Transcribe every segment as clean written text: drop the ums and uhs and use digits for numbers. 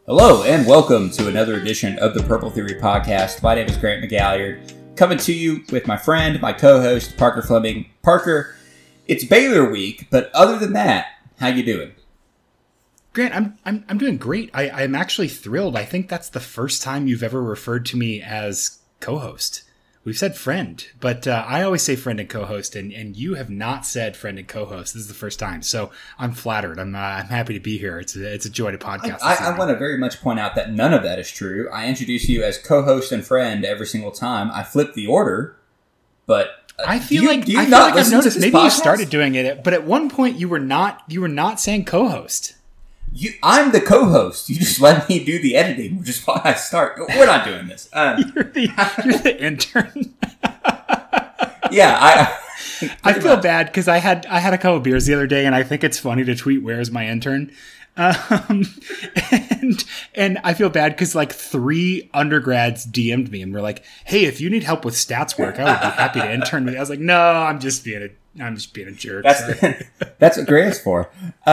Hello and welcome to another edition of the Purple Theory Podcast. My name is Grant McGalliard, coming to you with my friend, my co-host, Parker Fleming. Parker, it's Baylor week, but other than that, how you doing? Grant, I'm doing great. I'm actually thrilled. I think that's the first time you've ever referred to me as co-host. We've said friend, but I always say friend and co-host, and you have not said friend and co-host. This is the first time, so I'm flattered. I'm happy to be here. It's a joy to podcast. I want to very much point out that none of that is true. I introduce you as co-host and friend every single time. I flip the order, but I feel like I've noticed. Maybe you started doing it, but at one point you were not saying co-host. I'm the co-host. You just let me do the editing, which is why I start. We're not doing this. You're the intern. Yeah, I feel bad because I had a couple beers the other day, and I think it's funny to tweet, "Where's my intern?" And I feel bad because like 3 undergrads DM'd me and were like, "Hey, if you need help with stats work, I would be happy to intern with you." I was like, "No, I'm just being a jerk." That's what Grant's for.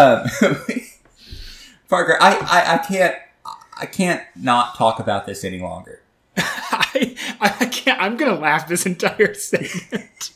Parker, I can't not talk about this any longer. I can't. I'm gonna laugh this entire segment.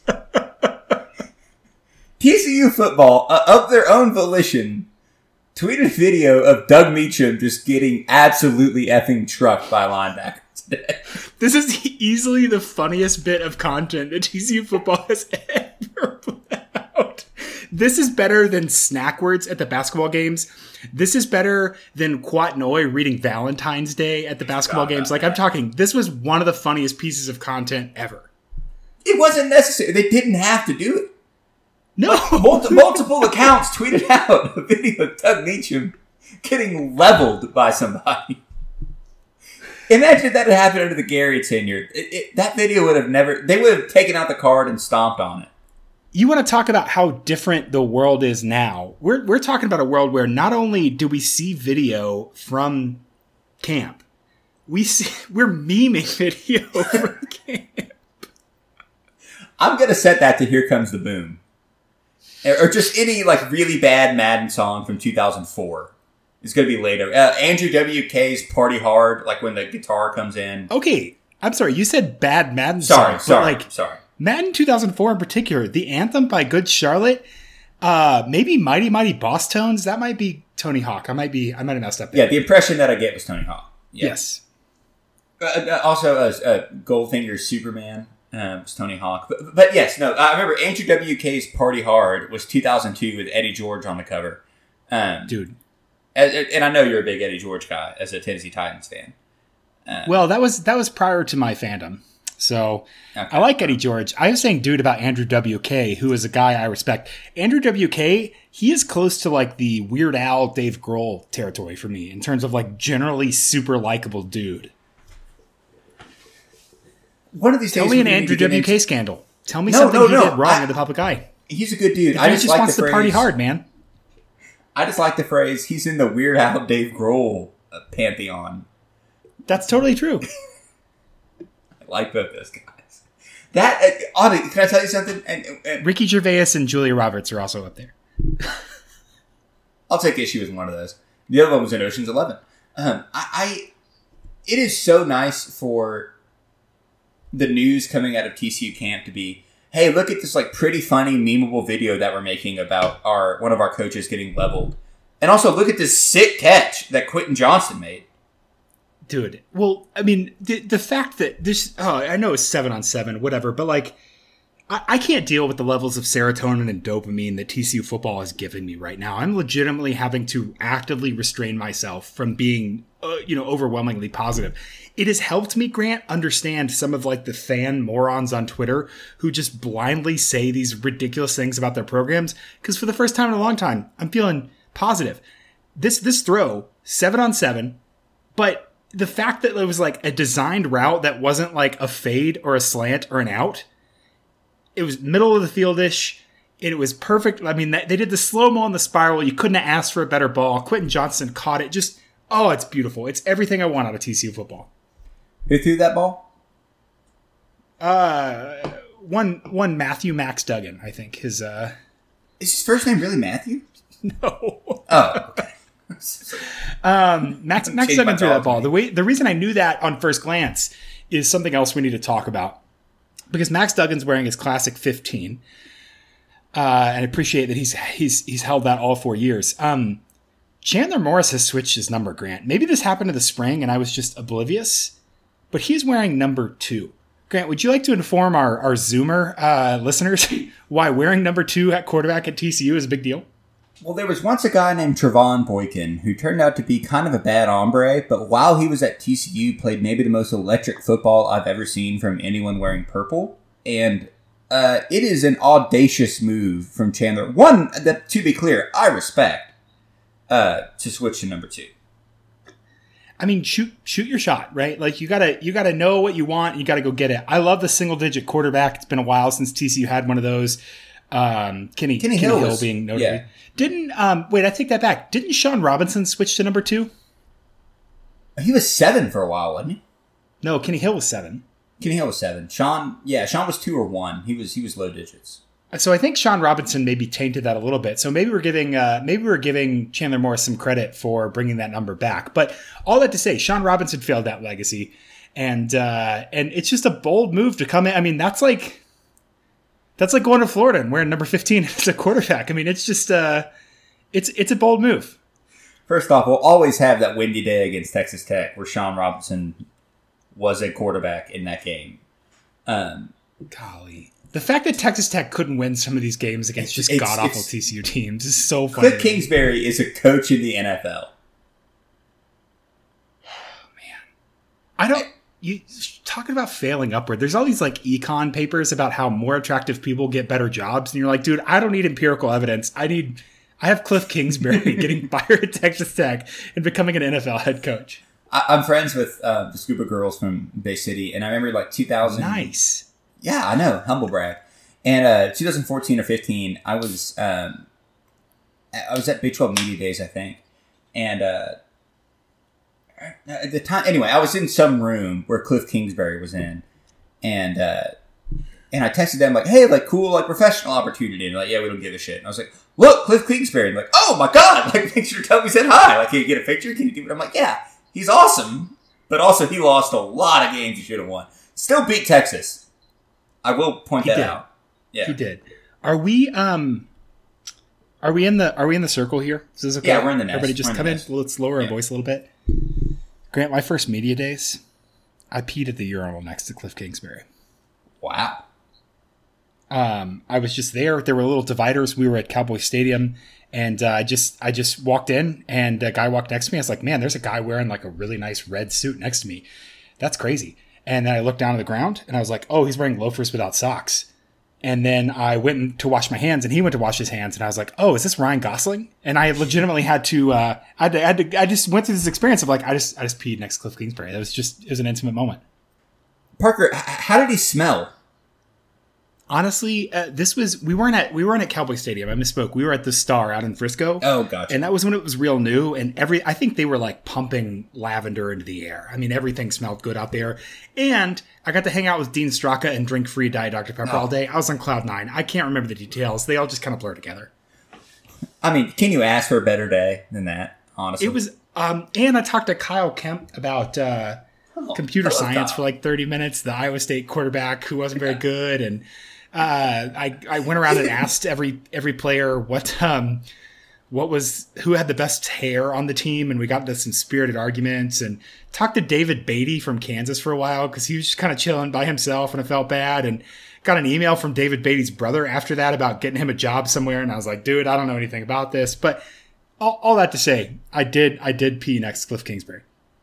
TCU football, of their own volition, tweeted a video of Doug Meacham just getting absolutely effing trucked by a linebacker today. This is easily the funniest bit of content that TCU football has ever put out. This is better than snack words at the basketball games. This is better than Kwat Noi reading Valentine's Day at the basketball games. Like, I'm talking, this was one of the funniest pieces of content ever. It wasn't necessary. They didn't have to do it. No. Multiple accounts tweeted out a video of Doug Meacham getting leveled by somebody. Imagine that had happened under the Gary tenure. That video would have never... They would have taken out the card and stomped on it. You want to talk about how different the world is now. We're talking about a world where not only do we see video from camp, we're memeing video from camp. I'm going to set that to Here Comes the Boom. Or just any like really bad Madden song from 2004. It's going to be later. Andrew WK's Party Hard, like when the guitar comes in. Okay, I'm sorry. You said bad Madden song. Sorry. Madden 2004 in particular, the anthem by Good Charlotte, maybe Mighty Mighty Boss Tones. That might be Tony Hawk. I might have messed up there. Yeah, the impression that I get was Tony Hawk. Yeah. Yes. Also, Goldfinger's Superman was Tony Hawk. But yes, no, I remember Andrew WK's Party Hard was 2002 with Eddie George on the cover. Dude. And I know you're a big Eddie George guy as a Tennessee Titans fan. Well, that was prior to my fandom. So okay. I like Eddie George. I was saying dude about Andrew WK, who is a guy I respect. Andrew WK, he is close to like the Weird Al, Dave Grohl territory for me in terms of like generally super likable dude. One of these days, tell me an Andrew WK scandal. Tell me something he did wrong in the public eye. He's a good dude. I just wants to party hard, man. I just like the phrase, he's in the Weird Al, Dave Grohl pantheon. That's totally true. Like both those guys. That, Audie, can I tell you something? And Ricky Gervais and Julia Roberts are also up there. I'll take issue with one of those. The other one was in Ocean's 11. It is so nice for the news coming out of TCU camp to be, hey, look at this like pretty funny, memeable video that we're making about one of our coaches getting leveled. And also look at this sick catch that Quentin Johnston made. Dude, well, I mean, the fact that this, I know it's 7-on-7, whatever, but like, I can't deal with the levels of serotonin and dopamine that TCU football has given me right now. I'm legitimately having to actively restrain myself from being, overwhelmingly positive. It has helped me, Grant, understand some of like the fan morons on Twitter who just blindly say these ridiculous things about their programs. Because for the first time in a long time, I'm feeling positive. This throw, 7-on-7, but the fact that it was like a designed route that wasn't like a fade or a slant or an out, it was middle of the field-ish. It was perfect. I mean, they did the slow-mo on the spiral. You couldn't have asked for a better ball. Quentin Johnston caught it. Just, it's beautiful. It's everything I want out of TCU football. Who threw that ball? One Matthew Max Duggan, I think. Is his first name really Matthew? No. Oh, okay. Max Duggan threw that ball. The reason I knew that on first glance is something else we need to talk about. Because Max Duggan's wearing his classic 15. And I appreciate that he's held that all 4 years. Chandler Morris has switched his number, Grant. Maybe this happened in the spring and I was just oblivious, but he's wearing number 2. Grant, would you like to inform our Zoomer listeners why wearing number 2 at quarterback at TCU is a big deal? Well, there was once a guy named Trevon Boykin who turned out to be kind of a bad hombre, but while he was at TCU, played maybe the most electric football I've ever seen from anyone wearing purple. And it is an audacious move from Chandler. One that, to be clear, I respect. To switch to number 2. I mean, shoot your shot, right? Like you gotta know what you want. You gotta go get it. I love the single digit quarterback. It's been a while since TCU had one of those. Kenny Hill being noted. Yeah. Didn't wait? I take that back. Didn't Sean Robinson switch to number 2? He was 7 for a while, wasn't he? No, Kenny Hill was 7. Kenny Hill was 7. Sean was 2 or 1. He was low digits. So I think Sean Robinson maybe tainted that a little bit. So maybe we're giving Chandler Morris some credit for bringing that number back. But all that to say, Sean Robinson failed that legacy, and it's just a bold move to come in. I mean, that's like going to Florida and wearing number 15 as a quarterback. I mean, it's just it's a bold move. First off, we'll always have that windy day against Texas Tech where Sean Robinson was a quarterback in that game. Golly. The fact that Texas Tech couldn't win some of these games against just god-awful TCU teams is so funny. Cliff Kingsbury is a coach in the NFL. Oh, man. You talking about failing upward. There's all these like econ papers about how more attractive people get better jobs. And you're like, dude, I don't need empirical evidence. I have Cliff Kingsbury getting fired at Texas Tech and becoming an NFL head coach. I'm friends with the Scuba Girls from Bay City. And I remember like 2000. Nice. Yeah, I know. Humble brag. And 2014 or 15, I was at Big 12 Media Days, I think. And at the time, anyway, I was in some room where Cliff Kingsbury was in, and I texted them like, "Hey, like cool, like professional opportunity." And they're like, "Yeah, we don't give a shit." And I was like, "Look, Cliff Kingsbury." And like, "Oh my god!" Like, make sure to tell me said hi. Like, can you get a picture? Can you do it? I'm like, "Yeah, he's awesome," but also he lost a lot of games he should have won. Still beat Texas. I will point that out. Yeah, he did. Are we in the circle here? Is this okay? Yeah, we're in the nest. Everybody just come in. Let's lower our voice a little bit. Grant, my first media days, I peed at the urinal next to Cliff Kingsbury. Wow. I was just there. There were little dividers. We were at Cowboy Stadium, and I just walked in, and a guy walked next to me. I was like, man, there's a guy wearing like a really nice red suit next to me. That's crazy. And then I looked down at the ground, and I was like, oh, he's wearing loafers without socks. And then I went to wash my hands, and he went to wash his hands, and I was like, oh, is this Ryan Gosling? And I legitimately had to, I just went through this experience of like, I just peed next to Cliff Kingsbury. It was an intimate moment. Parker, how did he smell? Honestly, we weren't at Cowboy Stadium. I misspoke. We were at the Star out in Frisco. Oh, gotcha. And that was when it was real new. And I think they were like pumping lavender into the air. I mean, everything smelled good out there. And I got to hang out with Dean Straka and drink free Diet Dr. Pepper all day. I was on cloud 9. I can't remember the details. They all just kind of blur together. I mean, can you ask for a better day than that? Honestly, it was. And I talked to Kyle Kemp about computer science for like 30 minutes. The Iowa State quarterback who wasn't very good, and I went around and asked every player who had the best hair on the team, and we got into some spirited arguments, and talked to David Beatty from Kansas for a while because he was just kind of chilling by himself, and I felt bad, and got an email from David Beatty's brother after that about getting him a job somewhere, and I was like, dude, I don't know anything about this, but all that to say, I did pee next to Cliff Kingsbury.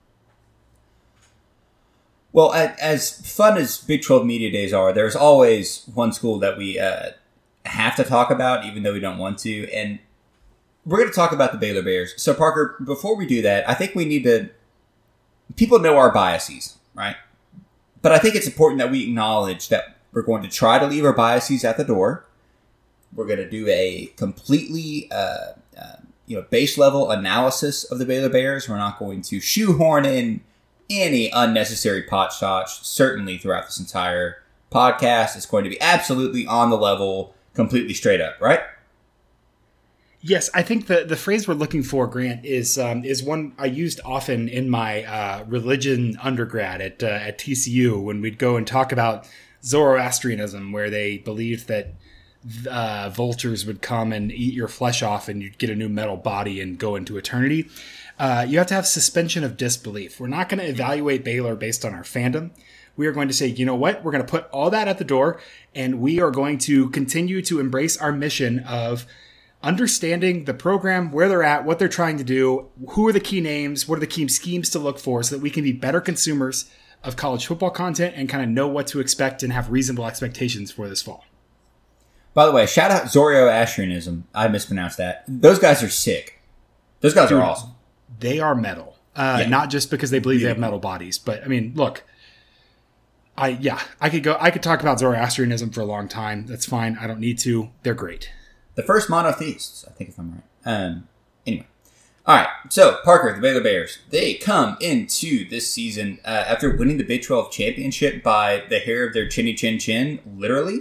Well, as fun as Big 12 Media Days are, there's always one school that we have to talk about, even though we don't want to. And we're going to talk about the Baylor Bears. So, Parker, before we do that, I think we need to... People know our biases, right? But I think it's important that we acknowledge that we're going to try to leave our biases at the door. We're going to do a completely base-level analysis of the Baylor Bears. We're not going to shoehorn in any unnecessary pot shots, certainly throughout this entire podcast. It's going to be absolutely on the level, completely straight up, right? Yes, I think the phrase we're looking for, Grant, is one I used often in my religion undergrad at TCU when we'd go and talk about Zoroastrianism, where they believed that vultures would come and eat your flesh off and you'd get a new metal body and go into eternity. You have to have suspension of disbelief. We're not going to evaluate Baylor based on our fandom. We are going to say, you know what? We're going to put all that at the door, and we are going to continue to embrace our mission of understanding the program, where they're at, what they're trying to do, who are the key names, what are the key schemes to look for, so that we can be better consumers of college football content and kind of know what to expect and have reasonable expectations for this fall. By the way, shout out Zoroastrianism. I mispronounced that. Those guys are sick. Those guys are awesome. They are metal. Not just because they believe they have metal bodies, but I mean, look, I could talk about Zoroastrianism for a long time. That's fine. I don't need to. They're great. The first monotheists, I think, if I'm right. Anyway. All right. So, Parker, the Baylor Bears, they come into this season after winning the Big 12 championship by the hair of their chinny chin chin, literally.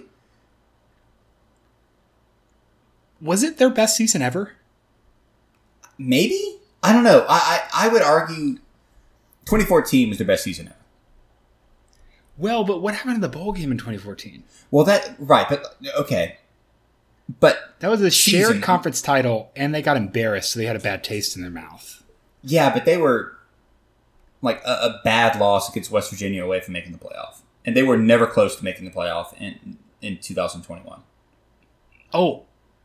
Was it their best season ever? Maybe? I don't know. I would argue 2014 was their best season ever. Well, but what happened in the bowl game in 2014? Well, but okay. But that was a shared conference title, and they got embarrassed, so they had a bad taste in their mouth. Yeah, but they were like a bad loss against West Virginia away from making the playoff. And they were never close to making the playoff in 2021. Oh,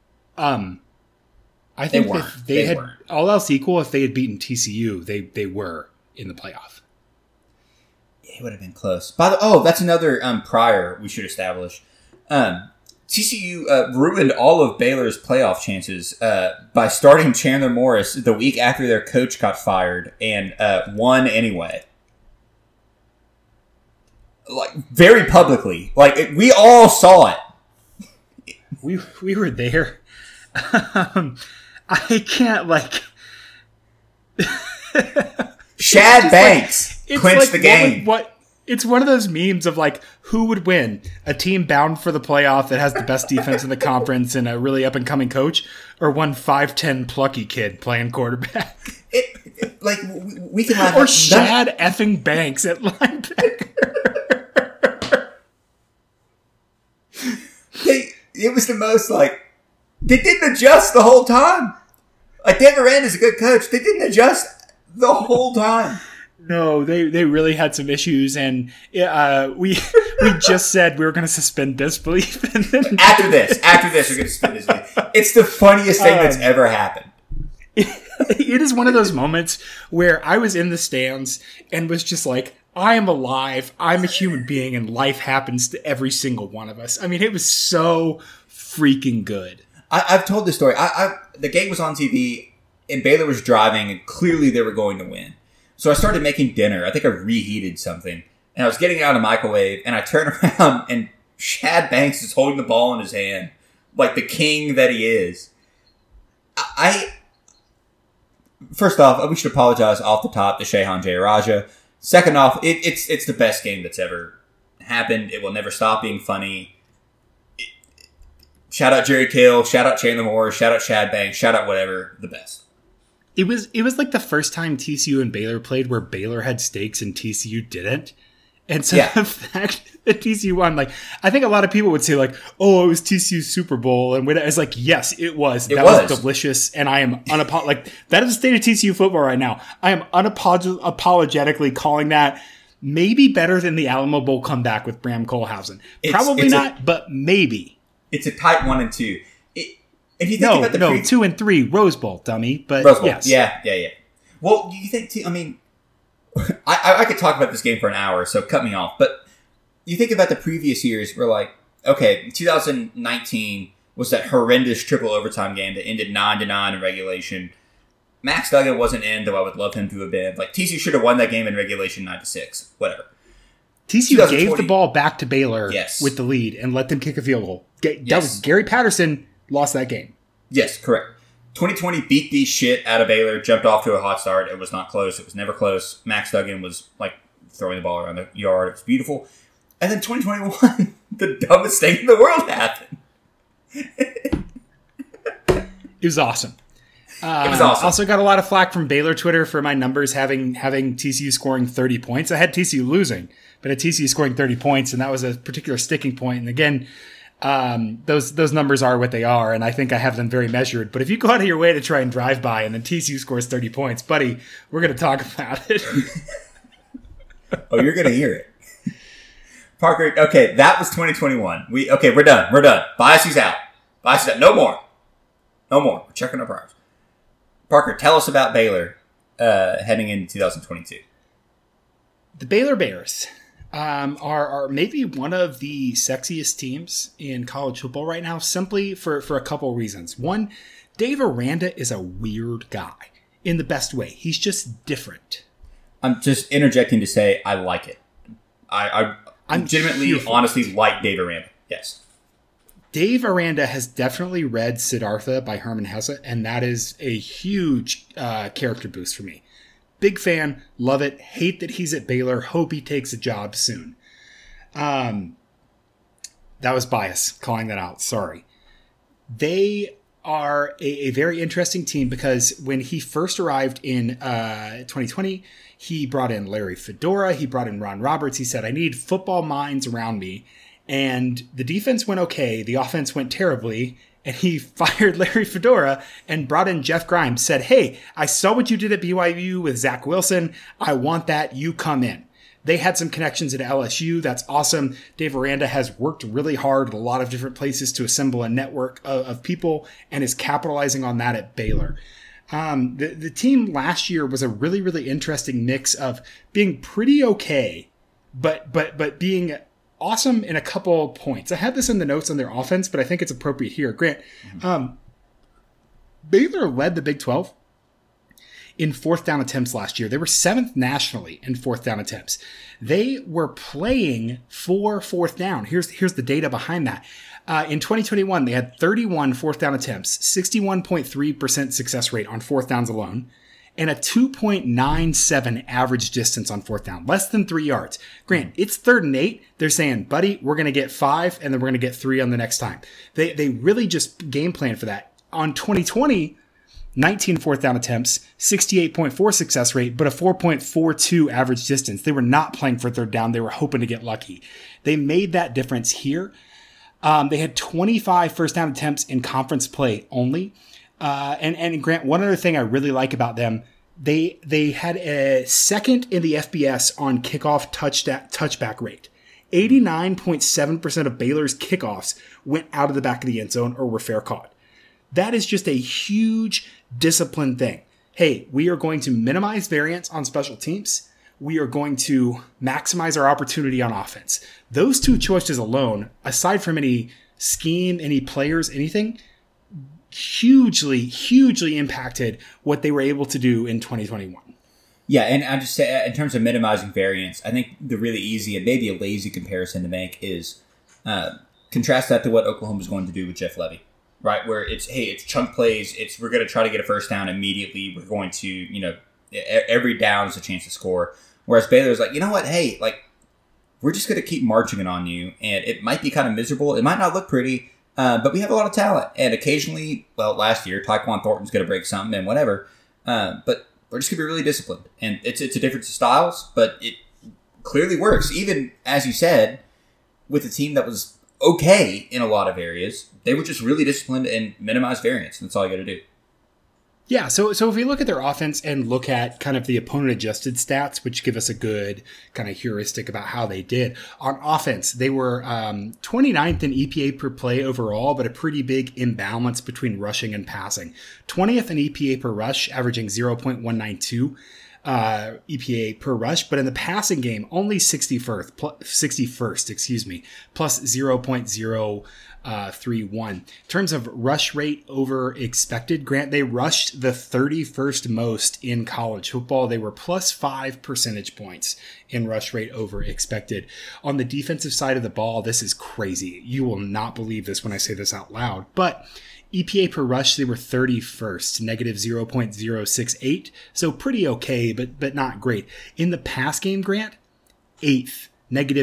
I think if they had weren't. All else equal, if they had beaten TCU, they were in the playoff. It would have been close. That's another prior we should establish. TCU ruined all of Baylor's playoff chances by starting Chandler Morris the week after their coach got fired and won anyway. Like, very publicly. Like, we all saw it. We were there. I can't, like... Shad Banks clinched the game. It's one of those memes of, like, who would win? A team bound for the playoff that has the best defense in the conference and a really up-and-coming coach, or one 5'10" plucky kid playing quarterback? We can laugh. Or Shad effing Banks at linebacker. It was the most, like, they didn't adjust the whole time. Like, Dan Moran is a good coach. They didn't adjust the whole time. No, they really had some issues, and we just said we were going to suspend disbelief. And then after this, we're going to suspend disbelief. It's the funniest thing that's ever happened. It is one of those moments where I was in the stands and was just like, I am alive, I'm a human being, and life happens to every single one of us. I mean, it was so freaking good. I've told this story. The game was on TV, and Baylor was driving, and clearly they were going to win. So I started making dinner. I think I reheated something. And I was getting it out of the microwave, and I turned around, and Shad Banks is holding the ball in his hand, like the king that he is. First off, we should apologize off the top to Shehan Jayaraja. Second off, it's the best game that's ever happened. It will never stop being funny. Shout out Jerry Kill, shout out Chandler Moore, shout out Shad Banks, shout out whatever, the best. It was like the first time TCU and Baylor played where Baylor had stakes and TCU didn't. And so the fact that TCU won, like, I think a lot of people would say, like, oh, it was TCU's Super Bowl. And it's like, yes, it was. That was delicious. And I am like, that is the state of TCU football right now. I am unapologetically calling that maybe better than the Alamo Bowl comeback with Bram Kohlhausen. Probably not, but maybe. It's a tight 1 and 2. If you think about the 2 and 3 Rose Bowl, dummy. But Rose Bowl. Yes. Yeah. Well, do you think? I mean, I could talk about this game for an hour, so cut me off. But you think about the previous years, we're like, okay, 2019 was that horrendous triple overtime game that ended 9-9 in regulation. Max Duggan wasn't in, though I would love him to have been. Like, TCU should have won that game in regulation 9-6. Whatever. TCU gave the ball back to Baylor with the lead and let them kick a field goal. That was Gary Patterson lost that game. Yes, correct. 2020 beat the shit out of Baylor, jumped off to a hot start. It was not close. It was never close. Max Duggan was, like, throwing the ball around the yard. It was beautiful. And then 2021, the dumbest thing in the world happened. It was awesome. It was awesome. Also got a lot of flack from Baylor Twitter for my numbers having TCU scoring 30 points. I had TCU losing, but I had TCU scoring 30 points, and that was a particular sticking point. And again, those numbers are what they are, and I think I have them very measured. But if you go out of your way to try and drive by, and then TCU scores 30 points, buddy, we're going to talk about it. Oh, you're going to hear it. Parker, okay, that was 2021. We're done. Biasy's out. No more. We're checking our priors. Parker, tell us about Baylor heading into 2022. The Baylor Bears are maybe one of the sexiest teams in college football right now, simply for a couple of reasons. One, Dave Aranda is a weird guy in the best way. He's just different. I'm just interjecting to say I like it. I legitimately, honestly like Dave Aranda. Yes. Dave Aranda has definitely read Siddhartha by Herman Hesse, and that is a huge character boost for me. Big fan, love it, hate that he's at Baylor, hope he takes a job soon. That was bias, calling that out, sorry. They are a very interesting team because when he first arrived in 2020, he brought in Larry Fedora, he brought in Ron Roberts, he said, I need football minds around me. And the defense went okay, the offense went terribly, and he fired Larry Fedora and brought in Jeff Grimes, said, hey, I saw what you did at BYU with Zach Wilson. I want that. You come in. They had some connections at LSU. That's awesome. Dave Aranda has worked really hard at a lot of different places to assemble a network of people and is capitalizing on that at Baylor. The team last year was a really, really interesting mix of being pretty okay, but being awesome in a couple points. I had this in the notes on their offense, but I think it's appropriate here. Grant, Baylor led the Big 12 in fourth down attempts last year. They were 7th nationally in fourth down attempts. They were playing for fourth down. Here's the data behind that. In 2021, they had 31 fourth down attempts, 61.3% success rate on fourth downs alone, and a 2.97 average distance on fourth down, less than 3 yards. Grant, it's 3rd and 8. They're saying, buddy, we're going to get 5, and then we're going to get 3 on the next time. They really just game plan for that. On 2020, 19 fourth down attempts, 68.4 success rate, but a 4.42 average distance. They were not playing for third down. They were hoping to get lucky. They made that difference here. They had 25 first down attempts in conference play only. And Grant, one other thing I really like about them, they had a second in the FBS on kickoff touchback rate. 89.7% of Baylor's kickoffs went out of the back of the end zone or were fair caught. That is just a huge discipline thing. Hey, we are going to minimize variance on special teams. We are going to maximize our opportunity on offense. Those two choices alone, aside from any scheme, any players, anything, hugely impacted what they were able to do in 2021. Yeah, and I just say in terms of minimizing variance, I think the really easy and maybe a lazy comparison to make is contrast that to what Oklahoma's going to do with Jeff Levy, right? Where it's chunk plays, we're going to try to get a first down immediately. We're going to, every down is a chance to score. Whereas Baylor's like, you know what? Hey, we're just going to keep marching it on you, and it might be kind of miserable. It might not look pretty. But we have a lot of talent, and occasionally, last year, Tyquan Thornton's going to break something and whatever. But we're just going to be really disciplined, and it's a difference of styles, but it clearly works. Even as you said, with a team that was okay in a lot of areas, they were just really disciplined and minimized variance. And that's all you got to do. Yeah, so if we look at their offense and look at kind of the opponent-adjusted stats, which give us a good kind of heuristic about how they did. On offense, they were 29th in EPA per play overall, but a pretty big imbalance between rushing and passing. 20th in EPA per rush, averaging 0.192 EPA per rush, but in the passing game, only 61st, plus 0.031. In terms of rush rate over expected, Grant, they rushed the 31st most in college football. They were plus 5 percentage points in rush rate over expected. On the defensive side of the ball, this is crazy. You will not believe this when I say this out loud, but EPA per rush, they were 31st, negative 0.068. So pretty okay, but not great. In the pass game, Grant, 8th. Negative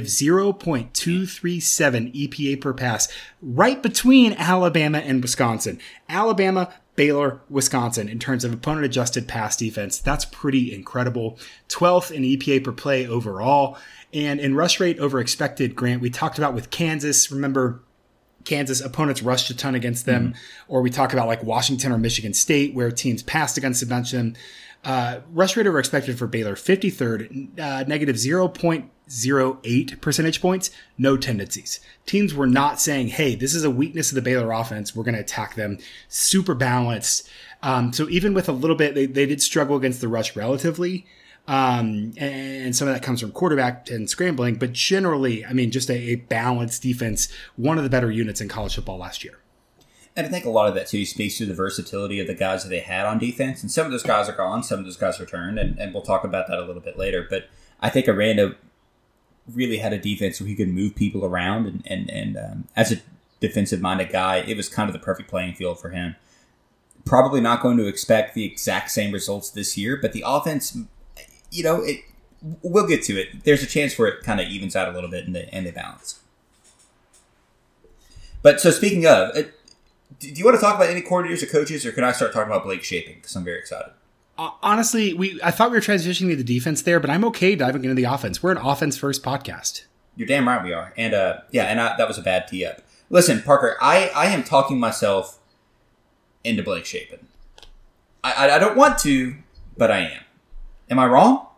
0.237 EPA per pass, right between Alabama and Wisconsin. Alabama, Baylor, Wisconsin in terms of opponent-adjusted pass defense. That's pretty incredible. 12th in EPA per play overall. And in rush rate over expected, Grant, we talked about with Kansas. Remember, Kansas opponents rushed a ton against them. Or we talk about like Washington or Michigan State where teams passed against them. Rush rate over expected for Baylor, 53rd, negative 0.08 percentage points, no tendencies. Teams were not saying, hey, this is a weakness of the Baylor offense, we're going to attack them. Super balanced. So even with a little bit, they did struggle against the rush relatively. And some of that comes from quarterback and scrambling, but generally, I mean, just a balanced defense, one of the better units in college football last year. And I think a lot of that, too, speaks to the versatility of the guys that they had on defense. And some of those guys are gone, some of those guys returned, and we'll talk about that a little bit later. But I think Aranda really had a defense where he could move people around, and as a defensive-minded guy, it was kind of the perfect playing field for him. Probably not going to expect the exact same results this year, but the offense, we'll get to it. There's a chance where it kind of evens out a little bit and they balance. But so speaking of... do you want to talk about any coordinators or coaches, or can I start talking about Blake Shapen? Because I'm very excited. Honestly, I thought we were transitioning to the defense there, but I'm okay diving into the offense. We're an offense-first podcast. You're damn right we are. And that was a bad tee-up. Listen, Parker, I am talking myself into Blake Shapen. I don't want to, but I am. Am I wrong?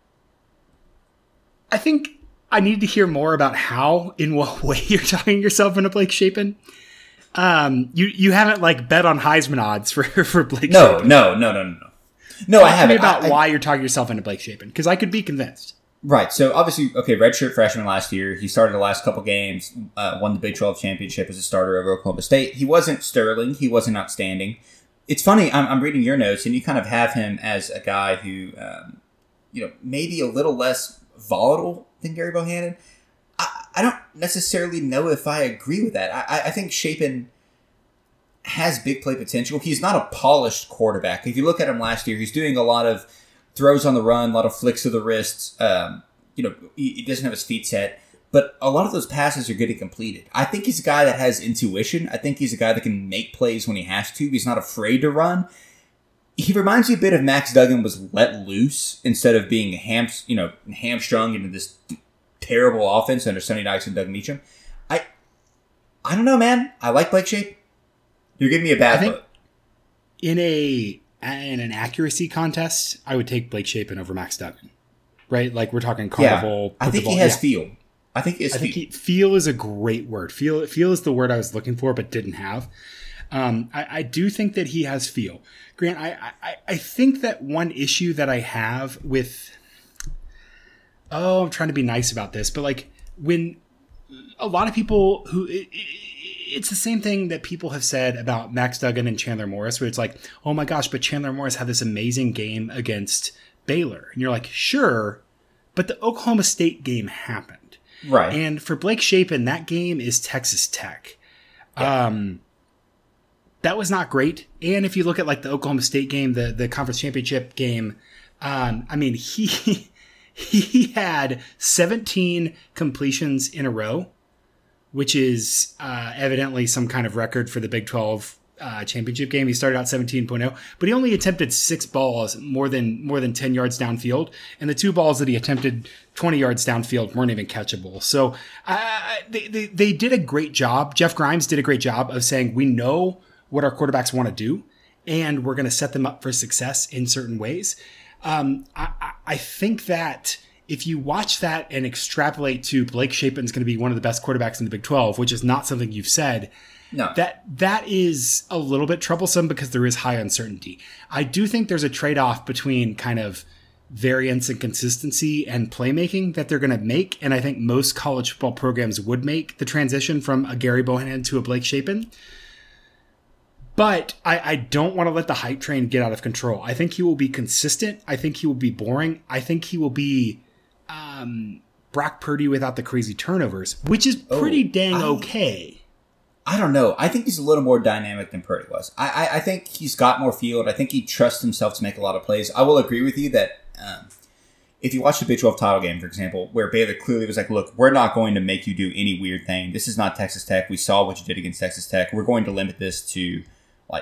I think I need to hear more about how, in what way you're talking yourself into Blake Shapen. You haven't like bet on Heisman odds for Blake Shapen. No. No, I haven't. Talk to me about why you're talking yourself into Blake Shapen, because I could be convinced. Right. So obviously, redshirt freshman last year. He started the last couple games, won the Big 12 championship as a starter over Oklahoma State. He wasn't sterling. He wasn't outstanding. It's funny. I'm reading your notes, and you kind of have him as a guy who, maybe a little less volatile than Gary Bohannon. I don't necessarily know if I agree with that. I think Shapen has big play potential. He's not a polished quarterback. If you look at him last year, he's doing a lot of throws on the run, a lot of flicks of the wrists. He doesn't have his feet set, but a lot of those passes are getting completed. I think he's a guy that has intuition. I think he's a guy that can make plays when he has to. He's not afraid to run. He reminds me a bit of Max Duggan was let loose instead of being hamstrung into this terrible offense under Sonny Dykes and Doug Meacham. I don't know, man. I like Blake Shapen. You're giving me a bad look. In an accuracy contest, I would take Blake Shapen over Max Duggan. Right? Like we're talking carnival. Yeah, I think he has feel. I think feel is a great word. Feel is the word I was looking for but didn't have. I do think that he has feel. Grant, I think that one issue that I have with... I'm trying to be nice about this, but like when a lot of people who... It's the same thing that people have said about Max Duggan and Chandler Morris, where it's like, oh my gosh, but Chandler Morris had this amazing game against Baylor. And you're like, sure, but the Oklahoma State game happened. Right. And for Blake Shapen, that game is Texas Tech. Yeah. That was not great. And if you look at like the Oklahoma State game, the conference championship game, he had 17 completions in a row, which is evidently some kind of record for the Big 12 championship game. He started out 17.0, but he only attempted 6 balls more than 10 yards downfield, and the 2 balls that he attempted 20 yards downfield weren't even catchable. So they did a great job. Jeff Grimes did a great job of saying, we know what our quarterbacks want to do, and we're going to set them up for success in certain ways. I think that if you watch that and extrapolate to Blake Shapen's going to be one of the best quarterbacks in the Big 12, which is not something you've said, no. that is a little bit troublesome because there is high uncertainty. I do think there's a trade-off between kind of variance and consistency and playmaking that they're going to make, and I think most college football programs would make the transition from a Gary Bohannon to a Blake Shapen. But I don't want to let the hype train get out of control. I think he will be consistent. I think he will be boring. I think he will be Brock Purdy without the crazy turnovers, which is pretty dang okay. I don't know. I think he's a little more dynamic than Purdy was. I think he's got more field. I think he trusts himself to make a lot of plays. I will agree with you that if you watch the Big 12 title game, for example, where Baylor clearly was like, look, we're not going to make you do any weird thing. This is not Texas Tech. We saw what you did against Texas Tech. We're going to limit this to like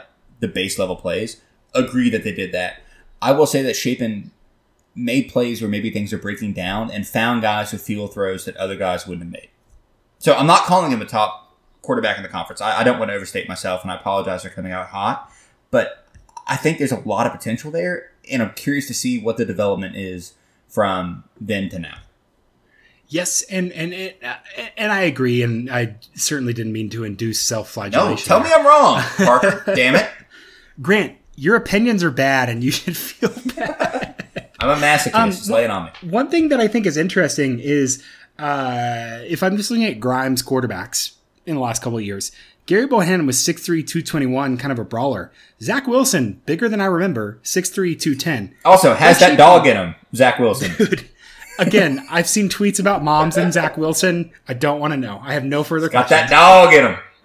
the base level plays. Agree that they did that. I will say that Shapen made plays where maybe things are breaking down and found guys with field throws that other guys wouldn't have made. So I'm not calling him a top quarterback in the conference. I don't want to overstate myself, and I apologize for coming out hot. But I think there's a lot of potential there, and I'm curious to see what the development is from then to now. Yes, and I agree, and I certainly didn't mean to induce self-flagellation. No, tell me I'm wrong, Parker. Damn it. Grant, your opinions are bad, and you should feel bad. I'm a masochist. Just lay it on me. One thing that I think is interesting is if I'm just looking at Grimes quarterbacks in the last couple of years, Gary Bohannon was 6'3", 221, kind of a brawler. Zach Wilson, bigger than I remember, 6'3", 210. Also, has that dog in him, Zach Wilson. Dude, again, I've seen tweets about moms and Zach Wilson. I don't want to know. I have no further questions. Got that dog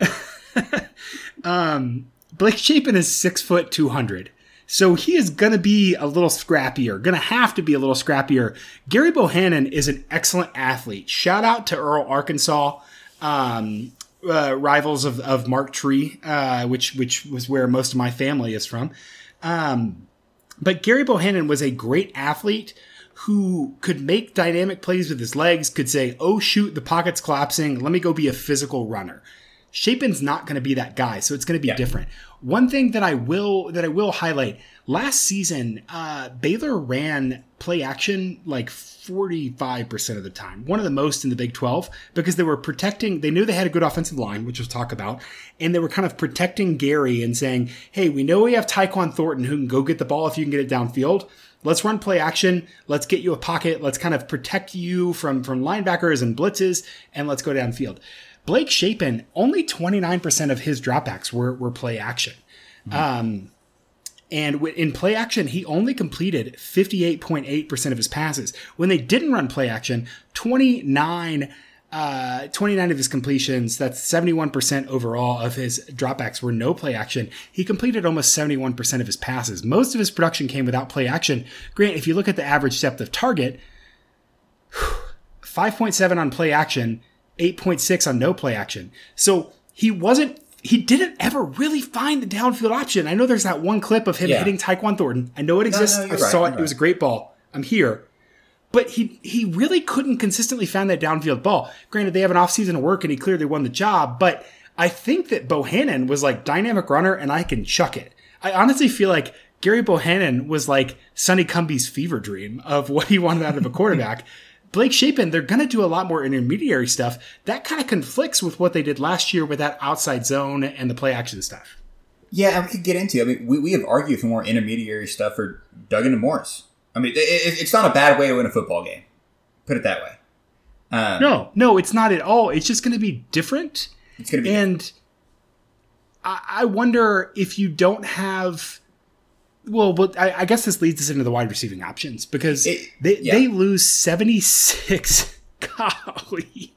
in him. Blake Shapen is 6 foot 200. So he is going to be a little scrappier, going to have to be a little scrappier. Gary Bohannon is an excellent athlete. Shout out to Earl, Arkansas, rivals of Mark Tree, which was where most of my family is from. But Gary Bohannon was a great athlete who could make dynamic plays with his legs, could say, oh, shoot, the pocket's collapsing. Let me go be a physical runner. Shapen's not going to be that guy, so it's going to be different. One thing that I will highlight, last season, Baylor ran play action like 45% of the time, one of the most in the Big 12, because they were protecting, they knew they had a good offensive line, which we'll talk about, and they were kind of protecting Gary and saying, hey, we know we have Tyquan Thornton who can go get the ball if you can get it downfield. Let's run play action. Let's get you a pocket. Let's kind of protect you from linebackers and blitzes, and let's go downfield. Blake Shapen, only 29% of his dropbacks were play action. And in play action, he only completed 58.8% of his passes. When they didn't run play action, 29 of his completions, that's 71% overall of his dropbacks were no play action. He completed almost 71% of his passes. Most of his production came without play action. Grant, if you look at the average depth of target, 5.7 on play action, 8.6 on no play action. So he didn't ever really find the downfield option. I know there's that one clip of him hitting Tyquan Thornton. I know it exists. I saw it. It was a great ball. I'm here. But he really couldn't consistently find that downfield ball. Granted, they have an offseason of work and he clearly won the job, but I think that Bohannon was like dynamic runner and I can chuck it. I honestly feel like Gary Bohannon was like Sonny Cumbie's fever dream of what he wanted out of a quarterback. Blake Shapen, they're going to do a lot more intermediary stuff. That kind of conflicts with what they did last year with that outside zone and the play action stuff. Yeah, and we could get into. I mean, we have argued for more intermediary stuff for Duggan and Morris. I mean, it's not a bad way to win a football game. Put it that way. No, it's not at all. It's just going to be different. It's going to be different. I wonder if you don't have... Well, I guess this leads us into the wide receiving options because they lose 76. Golly,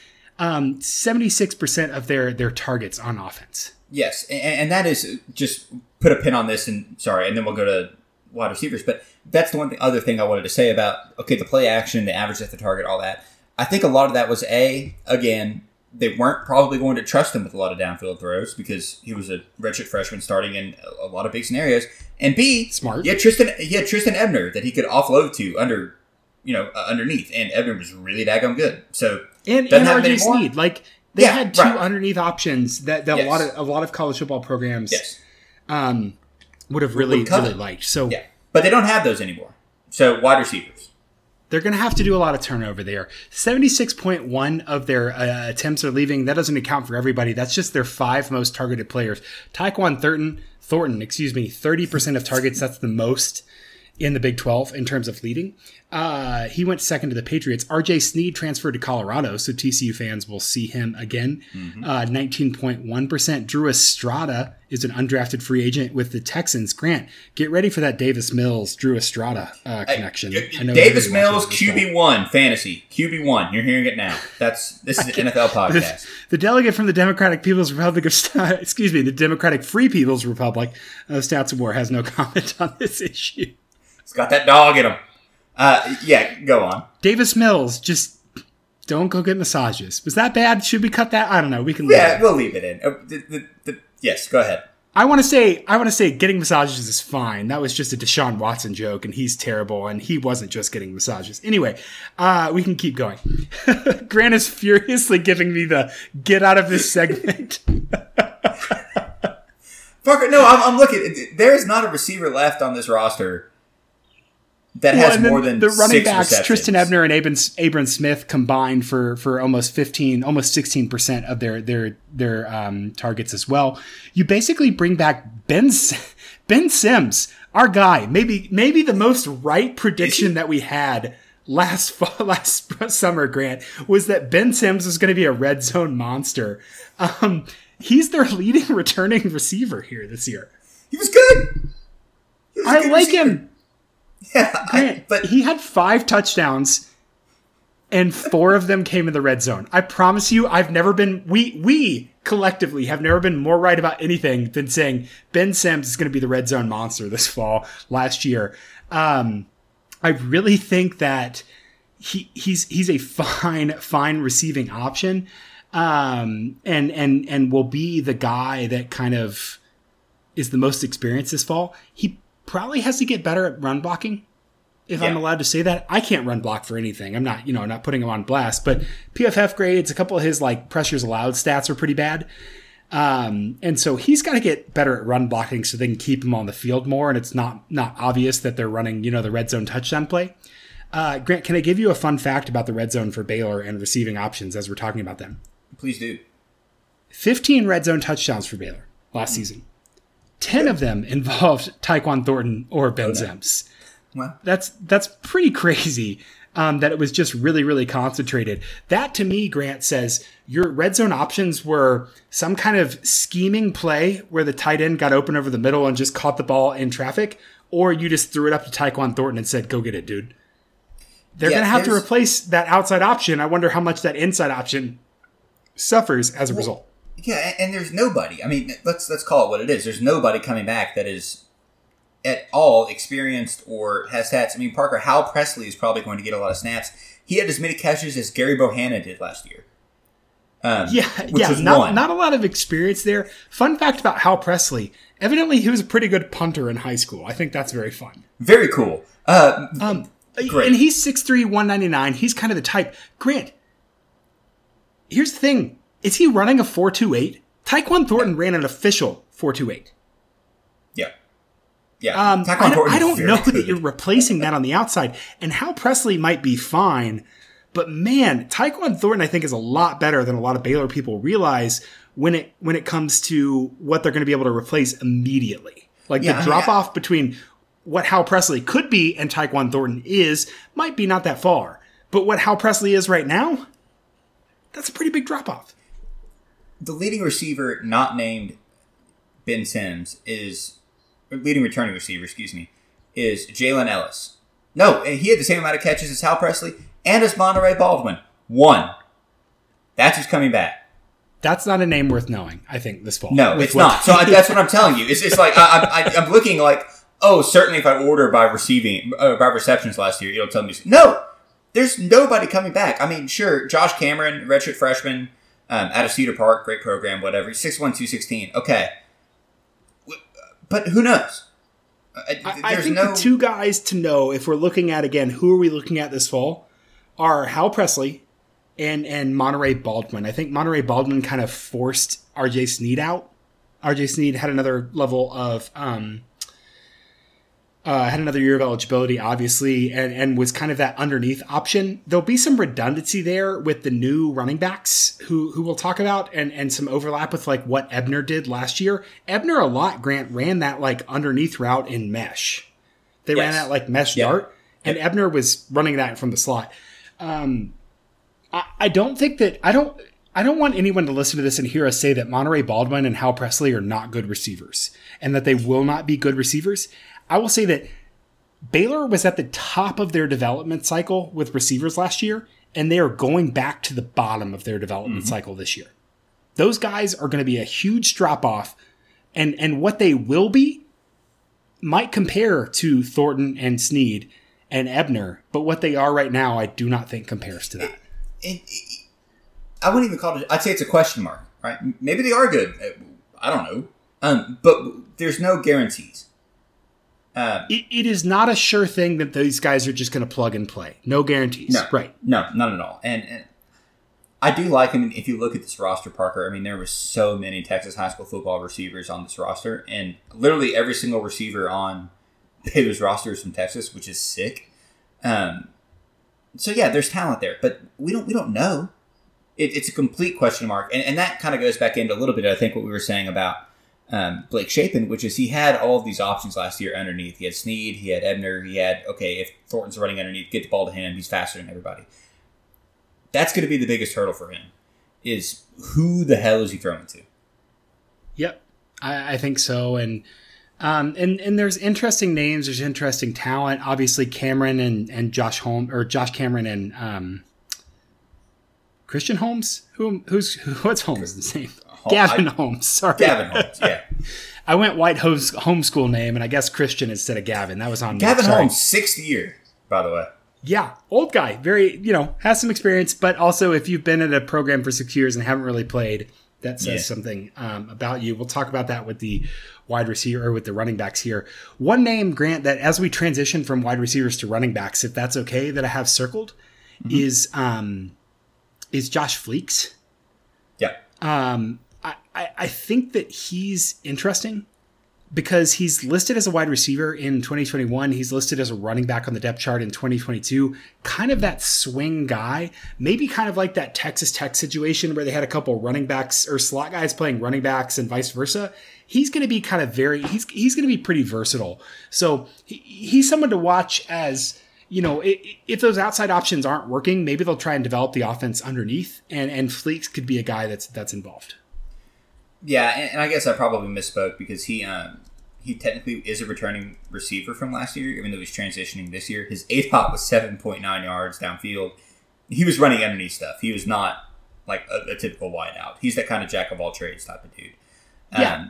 76% of their targets on offense. Yes, and that is just put a pin on this, and then we'll go to wide receivers. But that's the other thing I wanted to say about the play action, the average at the target, all that. I think a lot of that was again. They weren't probably going to trust him with a lot of downfield throws because he was a redshirt freshman starting in a lot of big scenarios. And B, smart. He had Tristan Ebner that he could offload to underneath, and Ebner was really daggum good. So and RJ Sneed, like they had two underneath options that a lot of college football programs would have really liked. So but they don't have those anymore. So wide receivers. They're going to have to do a lot of turnover there. 76.1 of their attempts are leaving. That doesn't account for everybody. That's just their 5 most targeted players. Tyquan Thornton, 30% of targets. That's the most in the Big 12 in terms of leading. He went second to the Patriots. RJ Sneed transferred to Colorado, so TCU fans will see him again. 19.1%. Drew Estrada is an undrafted free agent with the Texans. Grant, get ready for that Davis Mills, Drew Estrada connection. Davis Mills, QB1 fantasy. QB1. You're hearing it now. This is an NFL podcast. The delegate from the Democratic People's Republic of the Democratic Free People's Republic of Stats and War has no comment on this issue. He's got that dog in him. Go on. Davis Mills, just don't go get massages. Was that bad? Should we cut that? I don't know. We can leave we'll leave it in. Yes, go ahead. I want to say getting massages is fine. That was just a Deshaun Watson joke, and he's terrible, and he wasn't just getting massages. Anyway, we can keep going. Grant is furiously giving me the get out of this segment. Parker, no, I'm looking. There is not a receiver left on this roster that has more than the running 6 backs. receptions. Tristan Ebner and Abram Smith combined for almost 16% of their targets as well. You basically bring back Ben Sims, our guy. Maybe the most right prediction that we had last summer, Grant, was that Ben Sims was going to be a red zone monster. He's their leading returning receiver here this year. He was good. I like him. Yeah, Grant, but he had 5 touchdowns, and 4 of them came in the red zone. I promise you, I've never been. We collectively have never been more right about anything than saying Ben Sims is going to be the red zone monster this fall. Last year, I really think that he's a fine receiving option. And will be the guy that kind of is the most experienced this fall. He probably has to get better at run blocking, if I'm allowed to say that. I can't run block for anything. I'm not putting him on blast, but PFF grades, a couple of his pressures allowed stats are pretty bad. And so he's got to get better at run blocking so they can keep him on the field more. And it's not obvious that they're running, the red zone touchdown play. Grant, can I give you a fun fact about the red zone for Baylor and receiving options as we're talking about them? Please do. 15 red zone touchdowns for Baylor last season. 10 of them involved Tyquan Thornton or Ben Sims. Well, that's pretty crazy that it was just really, really concentrated. That, to me, Grant, says your red zone options were some kind of scheming play where the tight end got open over the middle and just caught the ball in traffic, or you just threw it up to Tyquan Thornton and said, go get it, dude. They're going to have to replace that outside option. I wonder how much that inside option suffers as a result. Yeah, and there's nobody. I mean, let's call it what it is. There's nobody coming back that is at all experienced or has stats. I mean, Parker, Hal Presley is probably going to get a lot of snaps. He had as many catches as Gary Bohanna did last year. Not a lot of experience there. Fun fact about Hal Presley: evidently, he was a pretty good punter in high school. I think that's very fun. Very cool. Great. And he's 6'3", 199. He's kind of the type. Grant, here's the thing. Is he running a 4.28? Tyquan Thornton ran an official 4.28. Yeah. I don't know that you're replacing that on the outside. And Hal Presley might be fine. But man, Tyquan Thornton, I think, is a lot better than a lot of Baylor people realize when it comes to what they're going to be able to replace immediately. The drop-off between what Hal Presley could be and Tyquan Thornton might be not that far. But what Hal Presley is right now, that's a pretty big drop-off. The leading receiver not named Ben Sims leading returning receiver, is Jalen Ellis. No, he had the same amount of catches as Hal Presley and as Monterey Baldwin. 1. That's who's coming back. That's not a name worth knowing, I think, this fall. No, it's not. So that's what I'm telling you. It's just I'm looking certainly if I order by receptions last year, it'll tell me. No, there's nobody coming back. I mean, sure, Josh Cameron, redshirt freshman, out of Cedar Park, great program, whatever. 6'1", 216. Okay. But who knows? I think the two guys to know, if we're looking at, again, who are we looking at this fall, are Hal Presley and Monterey Baldwin. I think Monterey Baldwin kind of forced R.J. Sneed out. R.J. Sneed had another level of had another year of eligibility, obviously, and was kind of that underneath option. There'll be some redundancy there with the new running backs who we'll talk about, and some overlap with what Ebner did last year. Ebner a lot, Grant, ran that underneath route in mesh. They ran that mesh dart, and Ebner was running that from the slot. I don't think that I don't want anyone to listen to this and hear us say that Monterey Baldwin and Hal Presley are not good receivers and that they will not be good receivers. I will say that Baylor was at the top of their development cycle with receivers last year, and they are going back to the bottom of their development cycle this year. Those guys are going to be a huge drop-off, and what they will be might compare to Thornton and Sneed and Ebner, but what they are right now, I do not think compares to that. I wouldn't even call it. I'd say it's a question mark, right? Maybe they are good. I don't know. But there's no guarantees. It is not a sure thing that these guys are just going to plug and play. No guarantees. No, right? No, not at all. And I do like. I mean, if you look at this roster, Parker. I mean, there were so many Texas high school football receivers on this roster, and literally every single receiver on Baylor's roster is from Texas, which is sick. So yeah, there's talent there, but we don't know. It's a complete question mark, and that kind of goes back into a little bit, I think, what we were saying about Blake Shapen, which is he had all of these options last year underneath. He had Snead, he had Ebner, he had, okay, if Thornton's running underneath, get the ball to him, he's faster than everybody. That's going to be the biggest hurdle for him, is who the hell is he throwing to? Yep, I think so, and there's interesting names, there's interesting talent. Obviously, Cameron and Josh Cameron and Christian Holmes? What's Holmes' name? Gavin Holmes. Sorry. Gavin Holmes, yeah. I went white homeschool name, and I guess Christian instead of Gavin. That was on Gavin Holmes, 6th year, by the way. Yeah, old guy. Very, has some experience, but also if you've been at a program for 6 years and haven't really played, that says something about you. We'll talk about that with the wide receiver or with the running backs here. One name, Grant, that as we transition from wide receivers to running backs, if that's okay, that I have circled is Josh Fleeks. Yeah. I think that he's interesting because he's listed as a wide receiver in 2021. He's listed as a running back on the depth chart in 2022. Kind of that swing guy, maybe kind of like that Texas Tech situation where they had a couple running backs or slot guys playing running backs and vice versa. He's going to be kind of he's going to be pretty versatile. So he's someone to watch as, if those outside options aren't working, maybe they'll try and develop the offense underneath, and Fleeks could be a guy that's involved. Yeah, and I guess I probably misspoke because he technically is a returning receiver from last year, even though he's transitioning this year. His ADOT was 7.9 yards downfield. He was running underneath stuff. He was not like a typical wideout. He's that kind of jack of all trades type of dude. Yeah,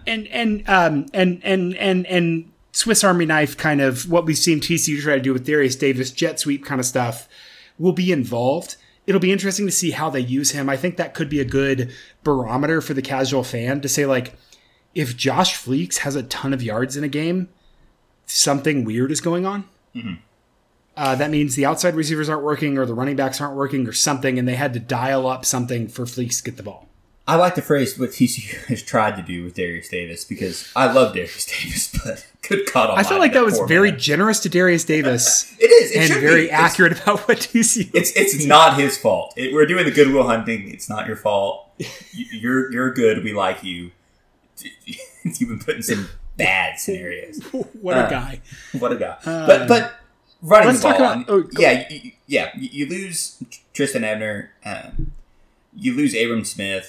and Swiss Army knife kind of what we've seen TCU try to do with Darius Davis, jet sweep kind of stuff will be involved. It'll be interesting to see how they use him. I think that could be a good barometer for the casual fan to say, like, if Josh Fleeks has a ton of yards in a game, something weird is going on. Mm-hmm. That means the outside receivers aren't working or the running backs aren't working or something, and they had to dial up something for Fleeks to get the ball. I like the phrase what TCU has tried to do with Darius Davis because I love Darius Davis, but good God almighty. I felt like that was very generous to Darius Davis. It is. It and very accurate about what TCU It's not his fault. We're doing the Goodwill Hunting. It's not your fault. You're good. We like you. You've been put in some bad scenarios. What a guy. What a guy. But running the ball. Talk about, you lose Tristan Ebner. You lose Abram Smith.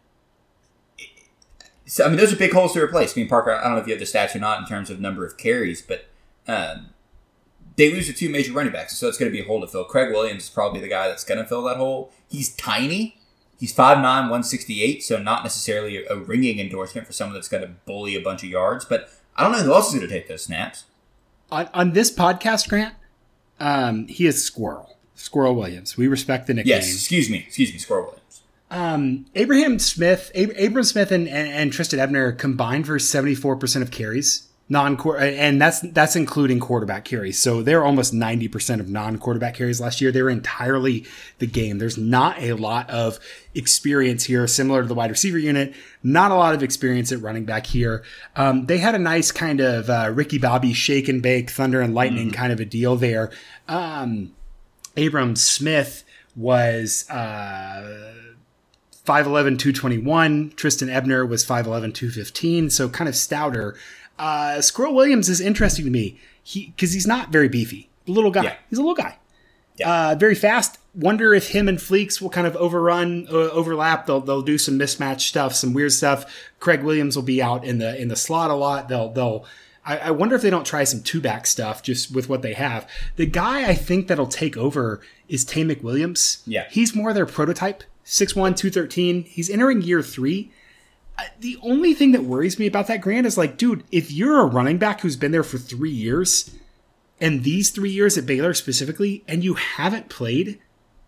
So, I mean, those are big holes to replace. I mean, Parker, I don't know if you have the stats or not in terms of number of carries, but they lose the two major running backs, so it's going to be a hole to fill. Craig Williams is probably the guy that's going to fill that hole. He's tiny. He's 5'9", 168, so not necessarily a ringing endorsement for someone that's going to bully a bunch of yards, but I don't know who else is going to take those snaps. On this podcast, Grant, he is Squirrel Williams. We respect the nickname. Yes, excuse me, Squirrel Williams. Abram Smith and Tristan Ebner combined for 74% of carries, and that's including quarterback carries. So they're almost 90% of non-quarterback carries last year. They were entirely the game. There's not a lot of experience here, similar to the wide receiver unit. Not a lot of experience at running back here. They had a nice kind of Ricky Bobby shake and bake, thunder and lightning kind of a deal there. Abram Smith was 5'11", 221. Tristan Ebner was 5'11", 215. So kind of stouter. Squirrel Williams is interesting to me because he's not very beefy. Little guy. Yeah. He's a little guy. Yeah. Very fast. Wonder if him and Fleeks will kind of overlap. They'll do some mismatch stuff, some weird stuff. Craig Williams will be out in the slot a lot. I wonder if they don't try some two-back stuff just with what they have. The guy I think that'll take over is Tay McWilliams. Yeah. He's more their prototype. 6'1", 213. He's entering year 3. The only thing that worries me about that, Grant, is like, dude, if you're a running back who's been there for 3 years, and these 3 years at Baylor specifically, and you haven't played.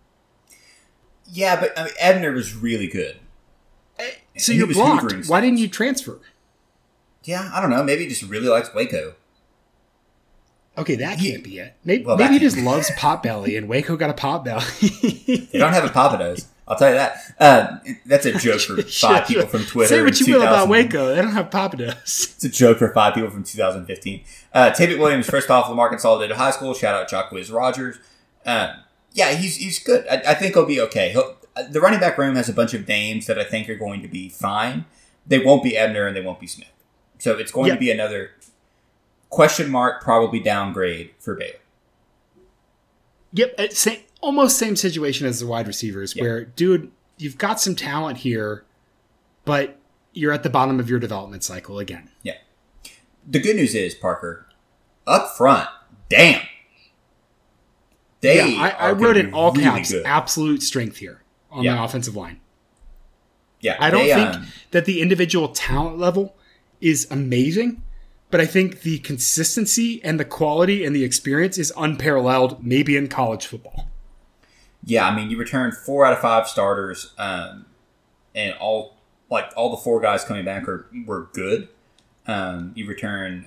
Yeah, but Ebner was really good. So you're blocked. Why didn't you transfer? Yeah, I don't know. Maybe he just really likes Waco. Okay, that can't be it. Maybe that he just loves Potbelly, and Waco got a Potbelly. They don't have a Pappadeaux. I'll tell you that. That's a joke for 5 people from Twitter. Say what you will about Waco. They don't have Pappadeaux. It's a joke for 5 people from 2015. Taybet Williams, first off, Lamar Consolidated High School. Shout out Jacquizz Rogers. Yeah, he's good. I think he'll be okay. The running back room has a bunch of names that I think are going to be fine. They won't be Ebner and they won't be Smith. So it's going to be another question mark, probably downgrade for Baylor. Yep, almost same situation as the wide receivers, where, dude, you've got some talent here, but you're at the bottom of your development cycle again. Yeah. The good news is, Parker, up front, damn. I wrote in all really caps, good. Absolute strength here on the offensive line. Yeah, I don't think that the individual talent level is amazing, but I think the consistency and the quality and the experience is unparalleled, maybe in college football. Yeah, I mean, you returned 4 out of 5 starters, and all the 4 guys coming back were good. You return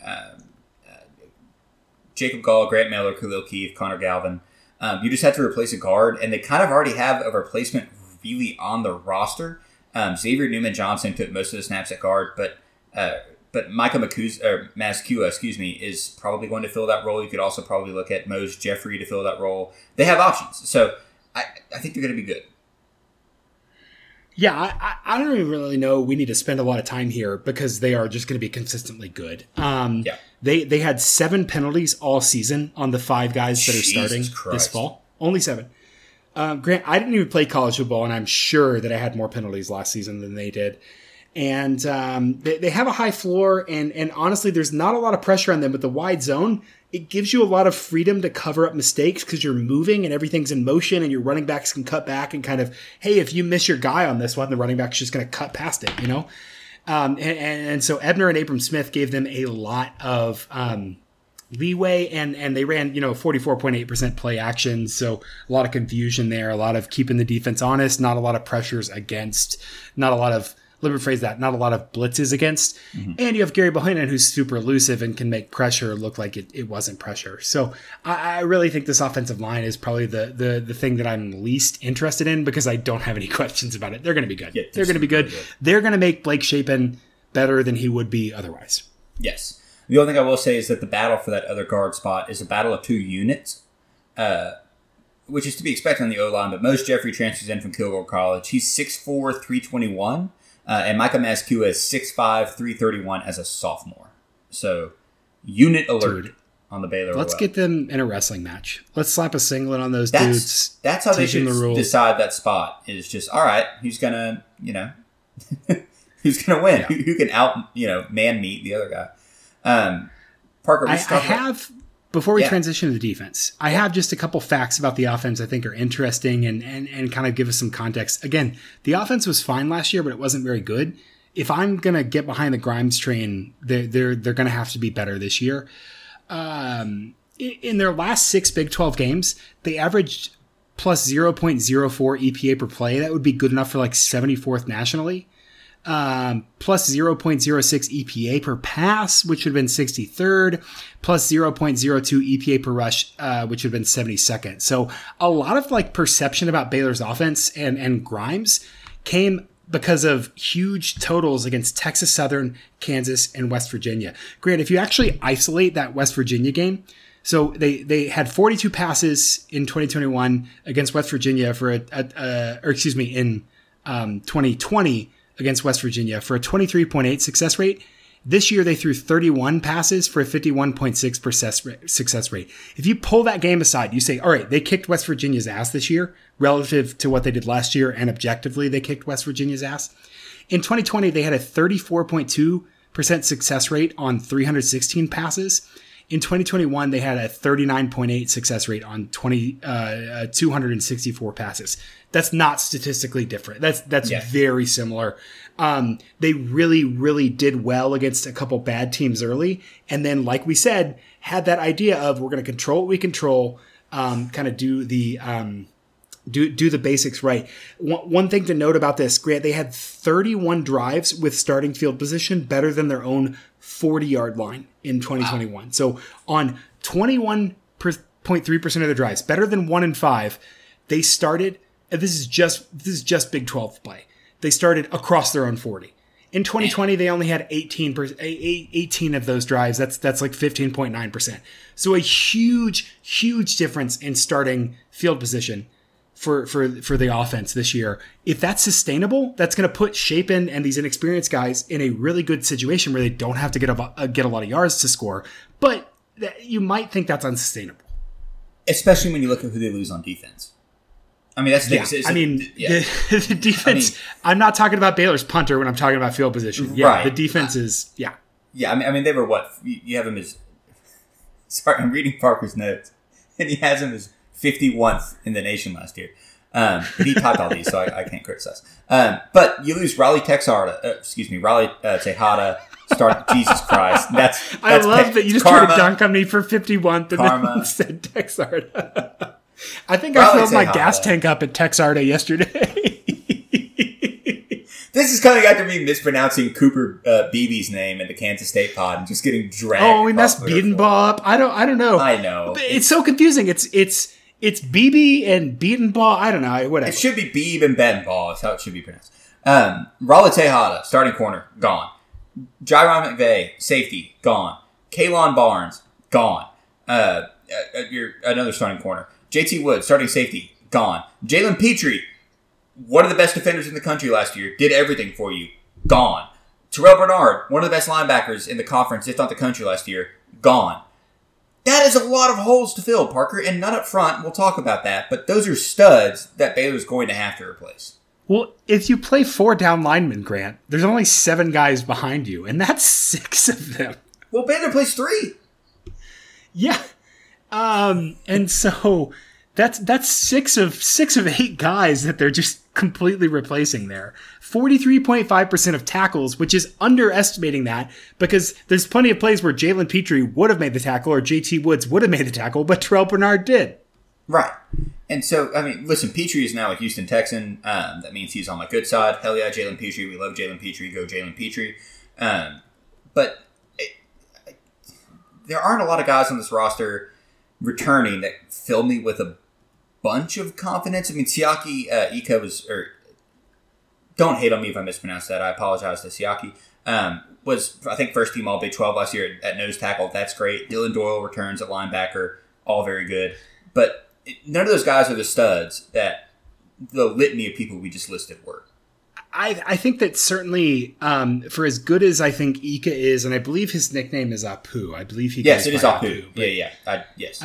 Jacob Gall, Grant Miller, Khalil Keith, Connor Galvin. You just have to replace a guard, and they kind of already have a replacement really on the roster. Xavier Newman-Johnson took most of the snaps at guard, but Micah Maskua, is probably going to fill that role. You could also probably look at Mose Jeffrey to fill that role. They have options, so I think they're going to be good. Yeah, I don't even really know we need to spend a lot of time here because they are just going to be consistently good. They had 7 penalties all season on the 5 guys that are starting this fall. Only 7. Grant, I didn't even play college football, and I'm sure that I had more penalties last season than they did. And they have a high floor, and honestly, there's not a lot of pressure on them with the wide zone. It gives you a lot of freedom to cover up mistakes because you're moving and everything's in motion, and your running backs can cut back and kind of, hey, if you miss your guy on this one, the running back's just going to cut past it, you know? And so Ebner and Abram Smith gave them a lot of leeway, and they ran 44.8% play action, so a lot of confusion there, a lot of keeping the defense honest, not a lot of pressures against, not a lot of, let me rephrase that, not a lot of blitzes against. Mm-hmm. And you have Gary Bohanon, who's super elusive and can make pressure look like it wasn't pressure. So I really think this offensive line is probably the thing that I'm least interested in because I don't have any questions about it. They're going to be good. Yeah, they're going to be good. They're going to make Blake Shapen better than he would be otherwise. Yes. The only thing I will say is that the battle for that other guard spot is a battle of 2 units, which is to be expected on the O-line, but Mose Jeffrey transfers in from Kilgore College. He's 6'4", 321. And Micah Maskua is 6'5", 331 as a sophomore. So, unit alert on the Baylor. Let's get them in a wrestling match. Let's slap a singlet on those dudes. That's how they should decide that spot. Is just, all right, who's gonna, who's gonna win? Yeah. Who can out, man meet the other guy? Parker, before we transition to the defense, I have just a couple facts about the offense I think are interesting and kind of give us some context. Again, the offense was fine last year, but it wasn't very good. If I'm going to get behind the Grimes train, they're going to have to be better this year. In their last 6 Big 12 games, they averaged plus 0.04 EPA per play. That would be good enough for like 74th nationally. Plus 0.06 EPA per pass, which would have been 63rd, plus 0.02 EPA per rush, which would have been 72nd. So a lot of perception about Baylor's offense and Grimes came because of huge totals against Texas Southern, Kansas, and West Virginia. Grant, if you actually isolate that West Virginia game, so they had 42 passes in 2021 against West Virginia in 2020 against West Virginia for a 23.8 success rate. This year, they threw 31 passes for a 51.6% success rate. If you pull that game aside, you say, all right, they kicked West Virginia's ass this year relative to what they did last year, and objectively, they kicked West Virginia's ass. In 2020, they had a 34.2% success rate on 316 passes. In 2021, they had a 39.8 success rate on 264 passes. That's not statistically different. That's very similar. They really, really did well against a couple bad teams early. And then, like we said, had that idea of we're going to control what we control, kind of do the basics right. One thing to note about this, Grant, they had 31 drives with starting field position better than their own 40-yard line in 2021. Wow. So on 21.3% of the drives, better than 1 in 5, they started. This is just Big 12 play. They started across their own 40. In 2020, they only had 18 of those drives. That's like 15.9%. So a huge difference in starting field position for the offense this year. If that's sustainable, that's going to put Shapen and these inexperienced guys in a really good situation where they don't have to get a lot of yards to score. But you might think that's unsustainable, especially when you look at who they lose on defense. I mean, that's the thing. The defense. I'm not talking about Baylor's punter when I'm talking about field position. Yeah, right. The defense is. Yeah. Yeah, I mean, they were what? You have him as. Sorry, I'm reading Parker's notes, and he has him as 51st in the nation last year. But he typed all these, so I can't criticize. But you lose Raleigh Texada. Raleigh Tejada. Start. Jesus Christ. That's I love that you just tried to dunk on me for 51th and then said Texada. I think I filled my gas tank up at Texarda yesterday. This is coming after me mispronouncing Cooper Beebe's name in the Kansas State pod and just getting dragged. Oh, we messed Beatonbaugh up. I don't know. I know. It's so confusing. It's Beebe and Beatonbaugh. I don't know. Whatever. It should be Beebe and Beatonbaugh is how it should be pronounced. Raleigh Tejada, starting corner, gone. Jyron McVay, safety, gone. Kaylon Barnes, gone. Another starting corner. JT Woods, starting safety, gone. Jalen Petrie, one of the best defenders in the country last year, did everything for you, gone. Terrell Bernard, one of the best linebackers in the conference, if not the country last year, gone. That is a lot of holes to fill, Parker, and none up front. We'll talk about that, but those are studs that Baylor's going to have to replace. Well, if you play 4 down linemen, Grant, there's only 7 guys behind you, and that's 6 of them. Well, Baylor plays 3. Yeah. And so that's 6 of 8 guys that they're just completely replacing there. 43.5% of tackles, which is underestimating that because there's plenty of plays where Jalen Petrie would have made the tackle or JT Woods would have made the tackle, but Terrell Bernard did. Right. And so, I mean, listen, Petrie is now a Houston Texan. That means he's on my good side. Hell yeah, Jalen Petrie. We love Jalen Petrie. Go Jalen Petrie. But there aren't a lot of guys on this roster returning that fill me with a bunch of confidence. I mean, Siaki Ika was, or don't hate on me if I mispronounce that. I apologize to Siaki. Was, I think, first team All Big 12 last year at nose tackle. That's great. Dylan Doyle returns at linebacker. All very good. But none of those guys are the studs that the litany of people we just listed were. I think that certainly, for as good as I think Ika is, and I believe his nickname is Apu. I believe he yes, it is Apu. Yes.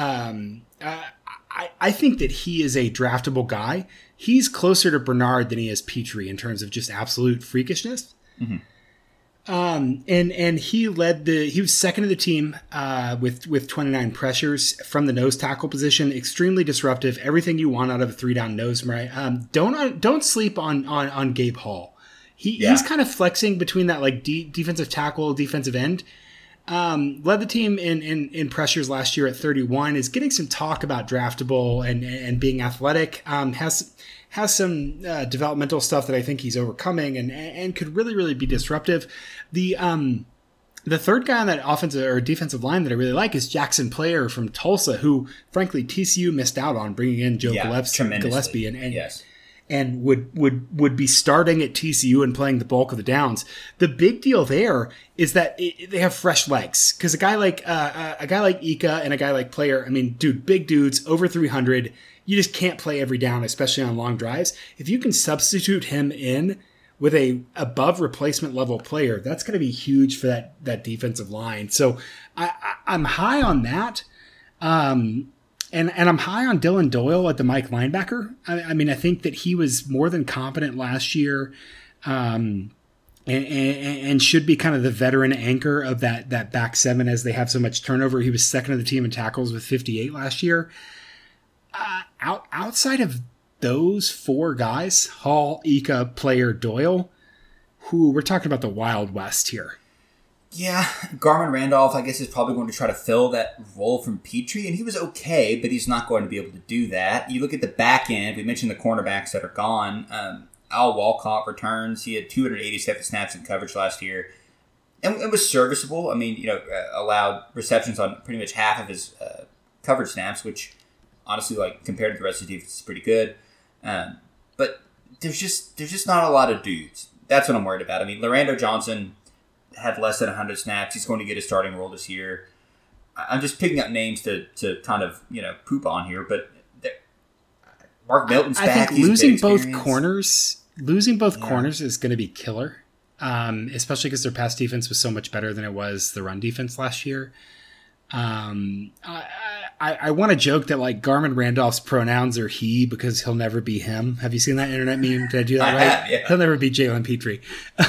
I think that he is a draftable guy. He's closer to Bernard than he is Petrie in terms of just absolute freakishness. Mm-hmm. And he was second to the team with 29 pressures from the nose tackle position. Extremely disruptive. Everything you want out of a 3-down nose. Right? Don't sleep on Gabe Hall. He's kind of flexing between that like defensive tackle, defensive end. Led the team in pressures last year at 31. Is getting some talk about draftable and being athletic. Has some developmental stuff that I think he's overcoming and could really be disruptive. The third guy on that offensive or defensive line that I really like is Jackson Player from Tulsa, who frankly TCU missed out on bringing in Joe Gillespie and yes. And would be starting at TCU and playing the bulk of the downs. The big deal there is that they have fresh legs because a guy like Ika and a guy like Player, I mean, dude, big dudes over 300. You just can't play every down, especially on long drives. If you can substitute him in with a above replacement level player, that's going to be huge for that defensive line. So I'm high on that. And I'm high on Dylan Doyle at the Mike linebacker. I mean, I think that he was more than competent last year, and should be kind of the veteran anchor of that back seven as they have so much turnover. He was second of the team in tackles with 58 last year. Outside of those 4 guys, Hall, Ika, Player, Doyle, who we're talking about the Wild West here. Yeah, Garmin Randolph, I guess, is probably going to try to fill that role from Petrie, and he was okay, but he's not going to be able to do that. You look at the back end, we mentioned the cornerbacks that are gone. Al Walcott returns. He had 287 snaps in coverage last year. and it was serviceable. I mean, allowed receptions on pretty much half of his coverage snaps, which honestly, like compared to the rest of the defense, is pretty good. But there's just not a lot of dudes. That's what I'm worried about. I mean, Lorando Johnson had less than 100 snaps. He's going to get a starting role this year. I'm just picking up names to kind of poop on here, but Mark Milton's back. I think losing both corners is going to be killer, especially because their pass defense was so much better than it was the run defense last year. I want to joke that like Garmin Randolph's pronouns are he because he'll never be him. Have you seen that internet meme? Did I do that right? Have, yeah. He'll never be Jalen Petrie.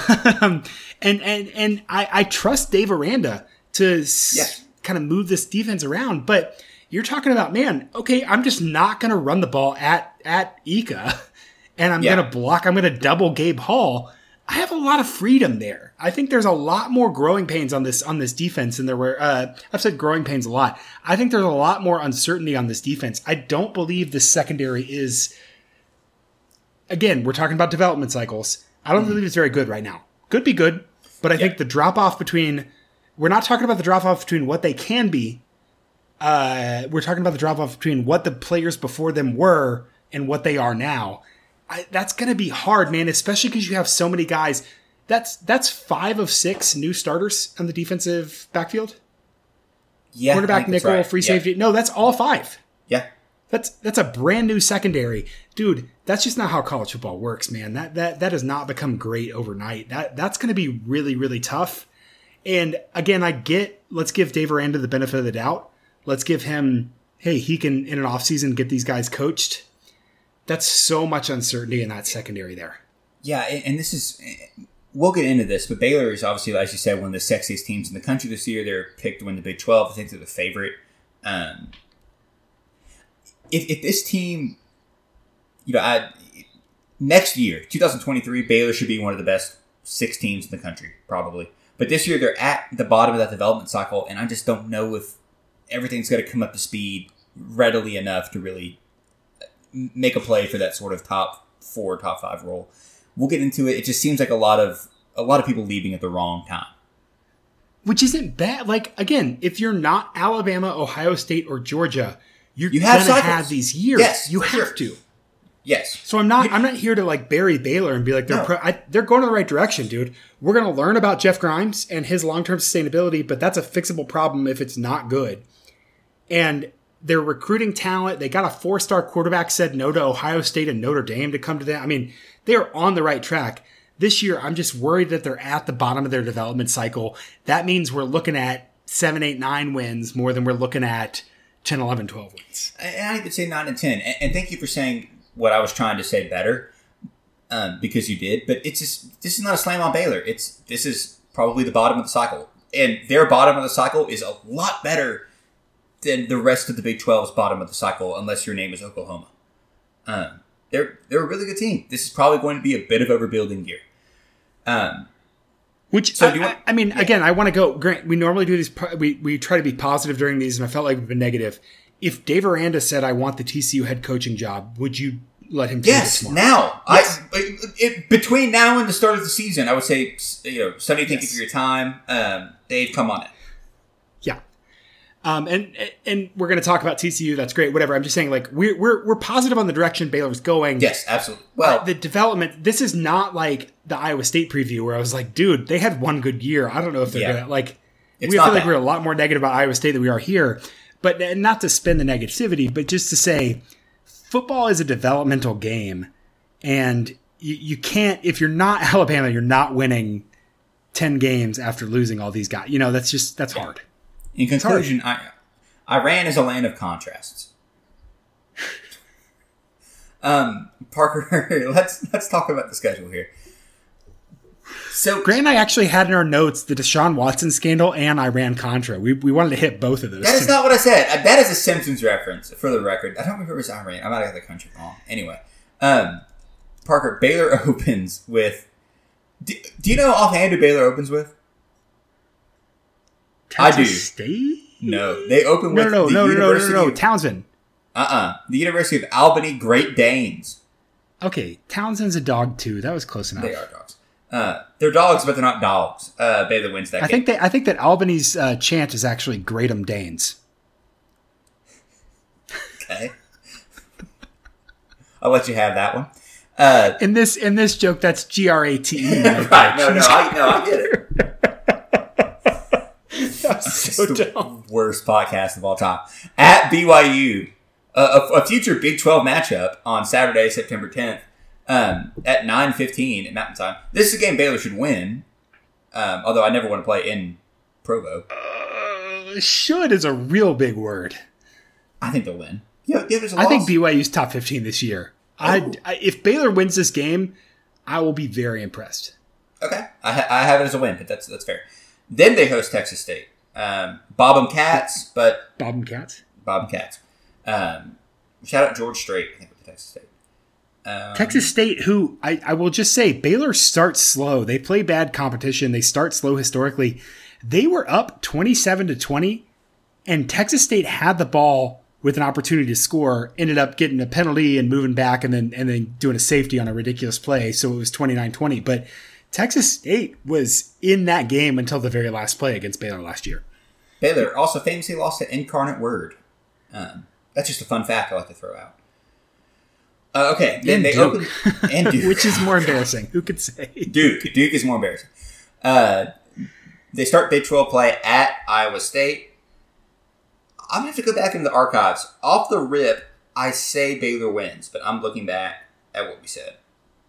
and I trust Dave Aranda to kind of move this defense around, but you're talking about, man, okay, I'm just not going to run the ball at Ika, and I'm going to block. I'm going to double Gabe Hall. I have a lot of freedom there. I think there's a lot more growing pains on this defense than there were. I've said growing pains a lot. I think there's a lot more uncertainty on this defense. I don't believe the secondary is. Again, we're talking about development cycles. I don't believe it's very good right now. Could be good, but I think the drop off between. We're not talking about the drop off between what they can be. We're talking about the drop off between what the players before them were and what they are now. That's going to be hard, man, especially because you have so many guys. That's 5 of 6 new starters on the defensive backfield. Yeah, quarterback, nickel, right. Free safety. No, that's all 5. Yeah, that's a brand new secondary, dude. That's just not how college football works, man. That does not become great overnight. That's going to be really, really tough. And again, let's give Dave Aranda the benefit of the doubt. Let's give him, hey, he can in an offseason get these guys coached. That's so much uncertainty in that secondary there. Yeah, and this is, we'll get into this, but Baylor is obviously, as you said, one of the sexiest teams in the country this year. They're picked to win the Big 12. I think they're the favorite. If this team, next year, 2023, Baylor should be one of the best 6 teams in the country, probably. But this year, they're at the bottom of that development cycle, and I just don't know if everything's going to come up to speed readily enough to really make a play for that sort of top 4, top 5 role. We'll get into it. It just seems like a lot of people leaving at the wrong time. Which isn't bad. Like, again, if you're not Alabama, Ohio State, or Georgia, you're going to have these years. Yes, you have to. Yes. So I'm not here to like bury Baylor and be like they're going in the right direction, dude. We're going to learn about Jeff Grimes and his long-term sustainability, but that's a fixable problem if it's not good. And they're recruiting talent. They got a 4-star quarterback, said no to Ohio State and Notre Dame to come to them. I mean, they're on the right track. This year, I'm just worried that they're at the bottom of their development cycle. That means we're looking at 7, 8, 9 wins more than we're looking at 10, 11, 12 wins. And I could say 9 and 10. And thank you for saying what I was trying to say better, because you did. But it's just, this is not a slam on Baylor. This is probably the bottom of the cycle. And their bottom of the cycle is a lot better than the rest of the Big 12's bottom of the cycle, unless your name is Oklahoma. They're a really good team. This is probably going to be a bit of a rebuilding year. Again, I want to go. Grant, we normally do these. We try to be positive during these, and I felt like we've been negative. If Dave Aranda said, "I want the TCU head coaching job," would you let him? Yes, now. Yes. Between now and the start of the season, I would say, Sonny, thank you for your time. Dave, come on in. Yeah. And we're going to talk about TCU. That's great. Whatever. I'm just saying, like, we're positive on the direction Baylor's going. Yes, absolutely. Well, the development. This is not like the Iowa State preview where I was like, dude, they had one good year. I don't know if they're gonna like. We feel like we're a lot more negative about Iowa State than we are here. But not to spin the negativity, but just to say, football is a developmental game, and you can't. If you're not Alabama, you're not winning 10 games after losing all these guys. That's hard. In conclusion, Iran is a land of contrasts. Parker, let's talk about the schedule here. So Grant and I actually had in our notes the Deshaun Watson scandal and Iran-Contra. We wanted to hit both of those. That is not what I said. That is a Simpsons reference, for the record. I don't remember if it was Iran. I might have got the country wrong. Anyway, Parker, Baylor opens with... Do you know offhand who Baylor opens with? Texas I do. State? No. They open with the University of Townsend. The University of Albany Great Danes. Okay, Townsend's a dog too. That was close enough. They are dogs. They're dogs, but they're not dogs. Baylor wins that game. I think that Albany's chant is actually Greatham Danes. Okay. I'll let you have that one. In this joke, that's GRATE. Right? No, I get it. That's so dumb. Worst podcast of all time. At BYU, a future Big 12 matchup on Saturday, September 10th, at 9:15 at Mountain Time. This is a game Baylor should win, although I never want to play in Provo. Should is a real big word. I think they'll win. Yeah, there's a I loss. think BYU's top 15 this year. Oh. If Baylor wins this game, I will be very impressed. Okay, I have it as a win, but that's fair. Then they host Texas State. Bob 'em Cats, but Bob and Cats. Shout out George Strait, I think, with Texas State. Texas State, who I will just say, Baylor starts slow. They play bad competition. They start slow historically. They were up 27-20, and Texas State had the ball with an opportunity to score, ended up getting a penalty and moving back and then doing a safety on a ridiculous play. So it was 29-20. But Texas State was in that game until the very last play against Baylor last year. Baylor also famously lost to Incarnate Word. That's just a fun fact I like to throw out. Okay, then they open and Duke, which is more embarrassing. Who could say? Duke is more embarrassing. They start Big 12 play at Iowa State. I'm gonna have to go back into the archives. Off the rip, I say Baylor wins, but I'm looking back at what we said.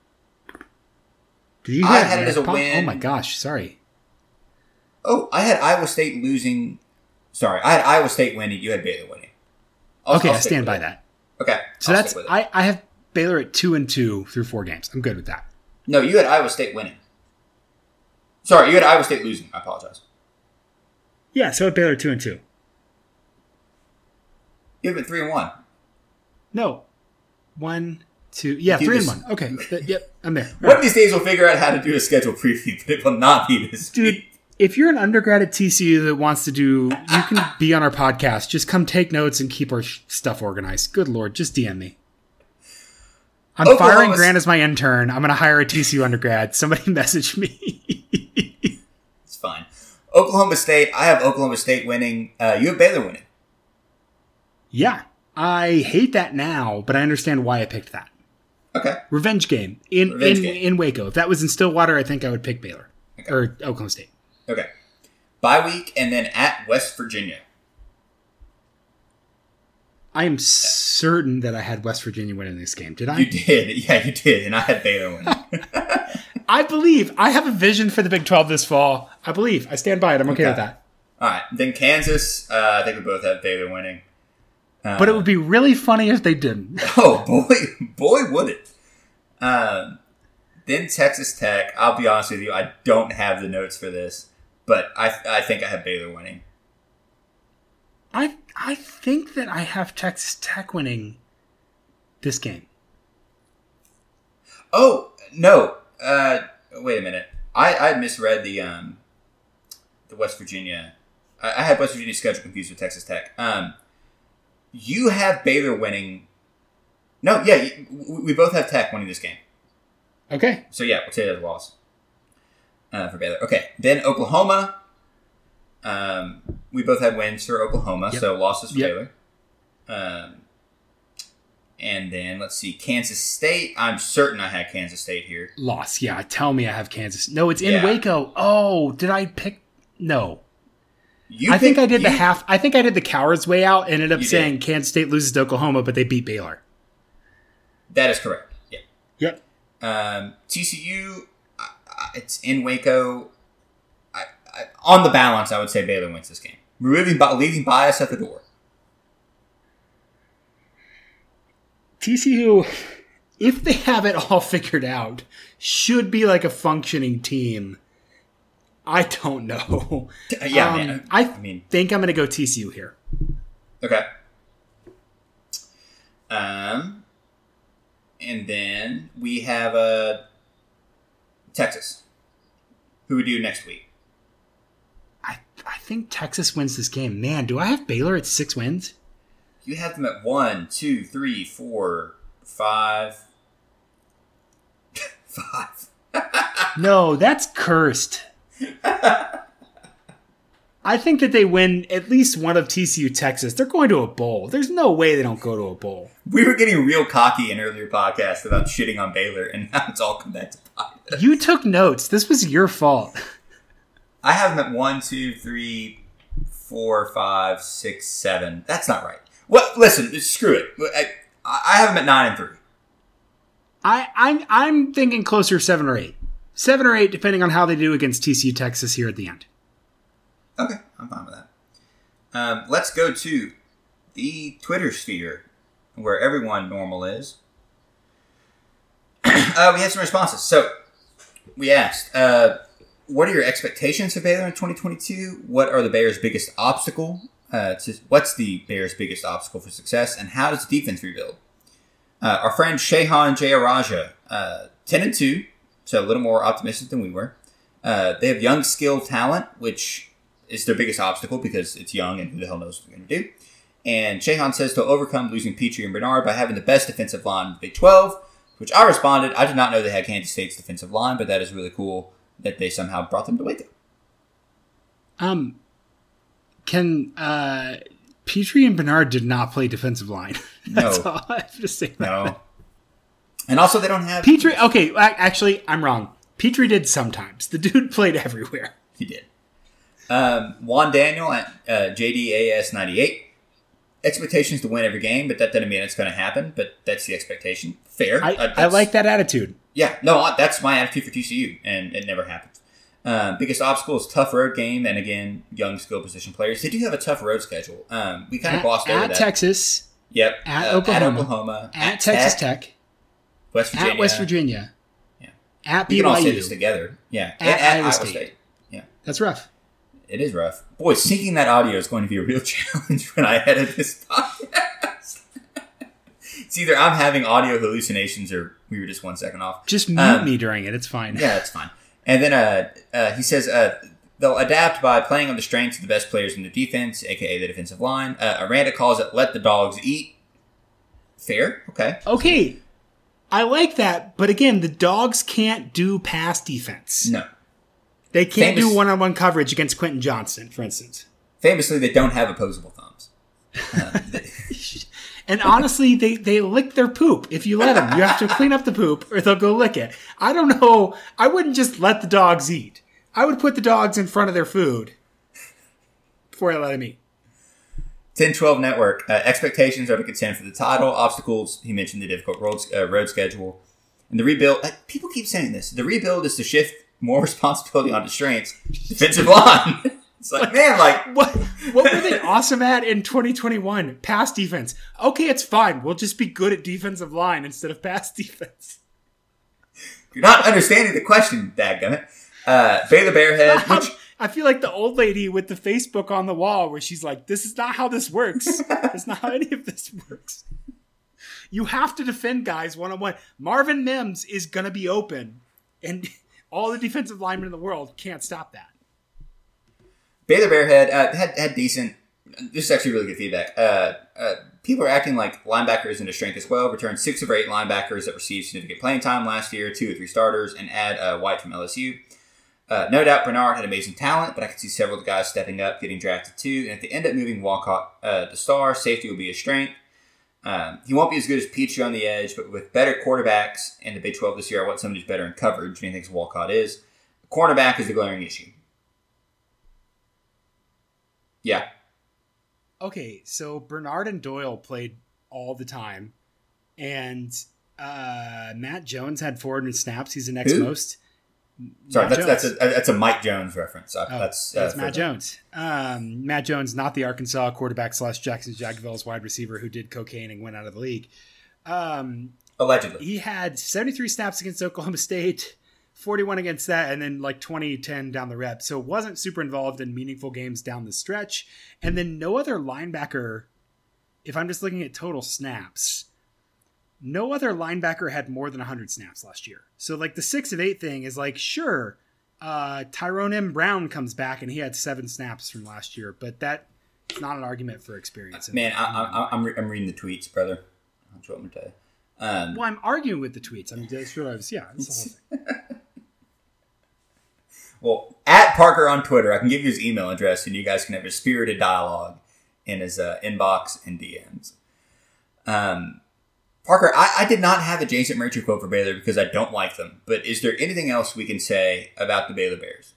Did you I had it as a win. Oh my gosh, sorry. Oh, I had Iowa State losing. Sorry, I had Iowa State winning. You had Baylor winning. I stand by that. Okay, so that's I have Baylor at 2-2 through 4 games. I'm good with that. No, you had Iowa State winning. Sorry, you had Iowa State losing. I apologize. Yeah, so at Baylor 2-2. You have it 3-1. No, 1, 2. Yeah, 3-1. Okay, yep, I'm there. One of these days we'll figure out how to do a schedule preview, but it will not be this dude. week. If you're an undergrad at TCU that wants to do, you can be on our podcast. Just come take notes and keep our stuff organized. Good Lord, just DM me. I'm firing Grant as my intern. I'm going to hire a TCU undergrad. Somebody message me. It's fine. Oklahoma State. I have Oklahoma State winning. You have Baylor winning. Yeah. I hate that now, but I understand why I picked that. Okay. Revenge game in Waco. If that was in Stillwater, I think I would pick Baylor. Okay. Or Oklahoma State. Okay. Bye week and then at West Virginia. I am certain that I had West Virginia winning this game. Did I? You did. Yeah, you did. And I had Baylor winning. I believe. I have a vision for the Big 12 this fall. I believe. I stand by it. I'm okay with that. All right. Then Kansas. I think we both have Baylor winning. But it would be really funny if they didn't. Oh, boy, would it. Then Texas Tech. I'll be honest with you. I don't have the notes for this, but I think I have Baylor winning. I think that I have Texas Tech winning this game. Oh, no. Wait a minute. I misread the West Virginia. I had West Virginia schedule confused with Texas Tech. You have Baylor winning. No, yeah, we both have Tech winning this game. Okay. So, yeah, we'll take it as a loss for Baylor. Okay, then Oklahoma. We both had wins for Oklahoma, so losses for Baylor. And then, let's see, Kansas State. I'm certain I had Kansas State here. Loss, yeah. Tell me I have Kansas. No, it's in Waco. Oh, did I pick? No. I think I did the coward's way out. Ended up saying Kansas State loses to Oklahoma, but they beat Baylor. That is correct. Yeah. Yep. TCU, it's in Waco. On the balance, I would say Baylor wins this game. Leaving bias at the door. TCU, if they have it all figured out, should be like a functioning team. I don't know. Yeah, man. I think I'm going to go TCU here. Okay. And then we have Texas. Who we do next week? I think Texas wins this game. Man, do I have Baylor at 6 wins? You have them at 1, 2, 3, 4, 5. 5. No, that's cursed. I think that they win at least one of TCU Texas. They're going to a bowl. There's no way they don't go to a bowl. We were getting real cocky in earlier podcasts about shitting on Baylor, and now it's all come back to bite us. You took notes. This was your fault. I have them at 1, 2, 3, 4, 5, 6, 7. That's not right. Well, listen, screw it. I have them at 9 and 3. I'm thinking closer 7 or 8. 7 or 8, depending on how they do against TCU Texas here at the end. Okay, I'm fine with that. Let's go to the Twitter sphere, where everyone normal is. We had some responses. So, we asked, what are your expectations for Baylor in 2022? What are the Bears' biggest obstacle? What's the Bears' biggest obstacle for success? And how does the defense rebuild? Our friend Shehan Jayaraja, 10 and 2, so a little more optimistic than we were. They have young, skilled talent, which is their biggest obstacle because it's young and who the hell knows what they're going to do. And Shehan says they'll overcome losing Petrie and Bernard by having the best defensive line in the Big 12, which I responded, I did not know they had Kansas State's defensive line, but that is really cool that they somehow brought them to Waco. Can Petrie and Bernard did not play defensive line. That's all I have to say about that. And also they don't have... Petrie, okay, actually, I'm wrong. Petrie did sometimes. The dude played everywhere. He did. Juan Daniel at JDAS98. Expectations to win every game, but that doesn't mean it's going to happen, but that's the expectation. Fair. I like that attitude. Yeah, no, that's my attitude for TCU, and it never happens. Biggest obstacle is tough road game, and again, young skill position players. They do have a tough road schedule. We kind of glossed over that. At Texas. Yep. At Oklahoma. At Texas Tech. West Virginia. At West Virginia. Yeah. At BYU. We can all say this together. Yeah. At Iowa State. Yeah. That's rough. It is rough. Boy, syncing that audio is going to be a real challenge when I edit this podcast. It's either I'm having audio hallucinations or we were just 1 second off. Just mute me during it. It's fine. Yeah, it's fine. And then he says they'll adapt by playing on the strengths of the best players in the defense, a.k.a. the defensive line. Aranda calls it let the dogs eat. Fair. Okay. Okay. I like that. But again, the dogs can't do pass defense. No. They can't do one-on-one coverage against Quentin Johnston, for instance. Famously, they don't have opposable thumbs. And honestly, they lick their poop. If you let them, you have to clean up the poop or they'll go lick it. I don't know. I wouldn't just let the dogs eat. I would put the dogs in front of their food before I let them eat. 10-12 Network. Expectations are to contend for the title. Obstacles, he mentioned the difficult road schedule. And the rebuild, people keep saying this. The rebuild is to shift more responsibility onto strengths. Defensive line. It's like, man, like... What were they awesome at in 2021? Pass defense. Okay, it's fine. We'll just be good at defensive line instead of pass defense. You're not understanding the question, dadgummit. Baylor Bearhead, which... I feel like the old lady with the Facebook on the wall where she's like, this is not how this works. That's not how any of this works. You have to defend guys one-on-one. Marvin Mims is going to be open, and all the defensive linemen in the world can't stop that. Baylor Bearhead had decent... This is actually really good feedback. People are acting like linebackers in a strength as well. Returned 6 of 8 linebackers that received significant playing time last year, 2 or 3 starters, and add White from LSU. No doubt Bernard had amazing talent, but I could see several of the guys stepping up, getting drafted too. And if they end up moving Walcott to star, safety will be a strength. He won't be as good as Petrie on the edge, but with better quarterbacks in the Big 12 this year, I want somebody who's better in coverage, and he thinks Walcott is. Cornerback is the glaring issue. Yeah. Okay, so Bernard and Doyle played all the time, and Matt Jones had 400 snaps. He's the next most. Sorry, that's a Mike Jones reference. That's Matt Jones. Matt Jones, not the Arkansas quarterback / Jackson Jacksonville's wide receiver who did cocaine and went out of the league. Allegedly. He had 73 snaps against Oklahoma State, 41 against that, and then like 20-10 down the rep. So wasn't super involved in meaningful games down the stretch. And then no other linebacker, if I'm just looking at total snaps, no other linebacker had more than 100 snaps last year. So like the 6 of 8 thing is like, sure, Tyrone M. Brown comes back and he had 7 snaps from last year, but that's not an argument for experience. Man, I'm reading the tweets, brother. That's what I'm going to tell you. Well, I'm arguing with the tweets. I mean, that's what I was, yeah. That's the whole thing. Well, at Parker on Twitter, I can give you his email address, and you guys can have a spirited dialogue in his inbox and DMs. Parker, I did not have a Jason Murchie quote for Baylor because I don't like them. But is there anything else we can say about the Baylor Bears?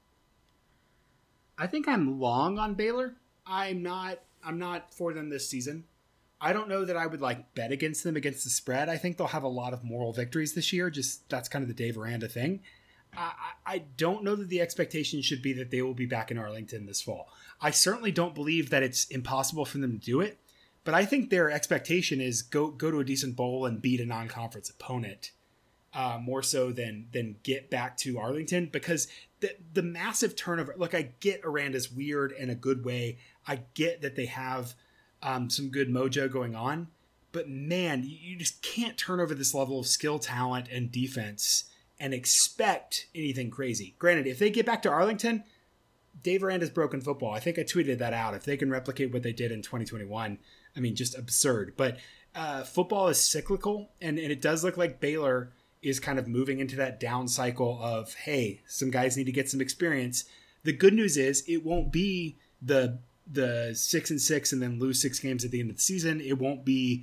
I think I'm long on Baylor. I'm not for them this season. I don't know that I would bet against them against the spread. I think they'll have a lot of moral victories this year. Just that's kind of the Dave Aranda thing. I don't know that the expectation should be that they will be back in Arlington this fall. I certainly don't believe that it's impossible for them to do it, but I think their expectation is go to a decent bowl and beat a non-conference opponent more so than get back to Arlington, because the massive turnover. Look, I get Aranda's weird in a good way. I get that they have some good mojo going on, but man, you just can't turn over this level of skill, talent, and defense and expect anything crazy. Granted, if they get back to Arlington, Dave Aranda's broken football. I think I tweeted that out. If they can replicate what they did in 2021, I mean, just absurd. But football is cyclical, and it does look like Baylor is kind of moving into that down cycle of, hey, some guys need to get some experience. The good news is it won't be the 6-6 and then lose 6 games at the end of the season. It won't be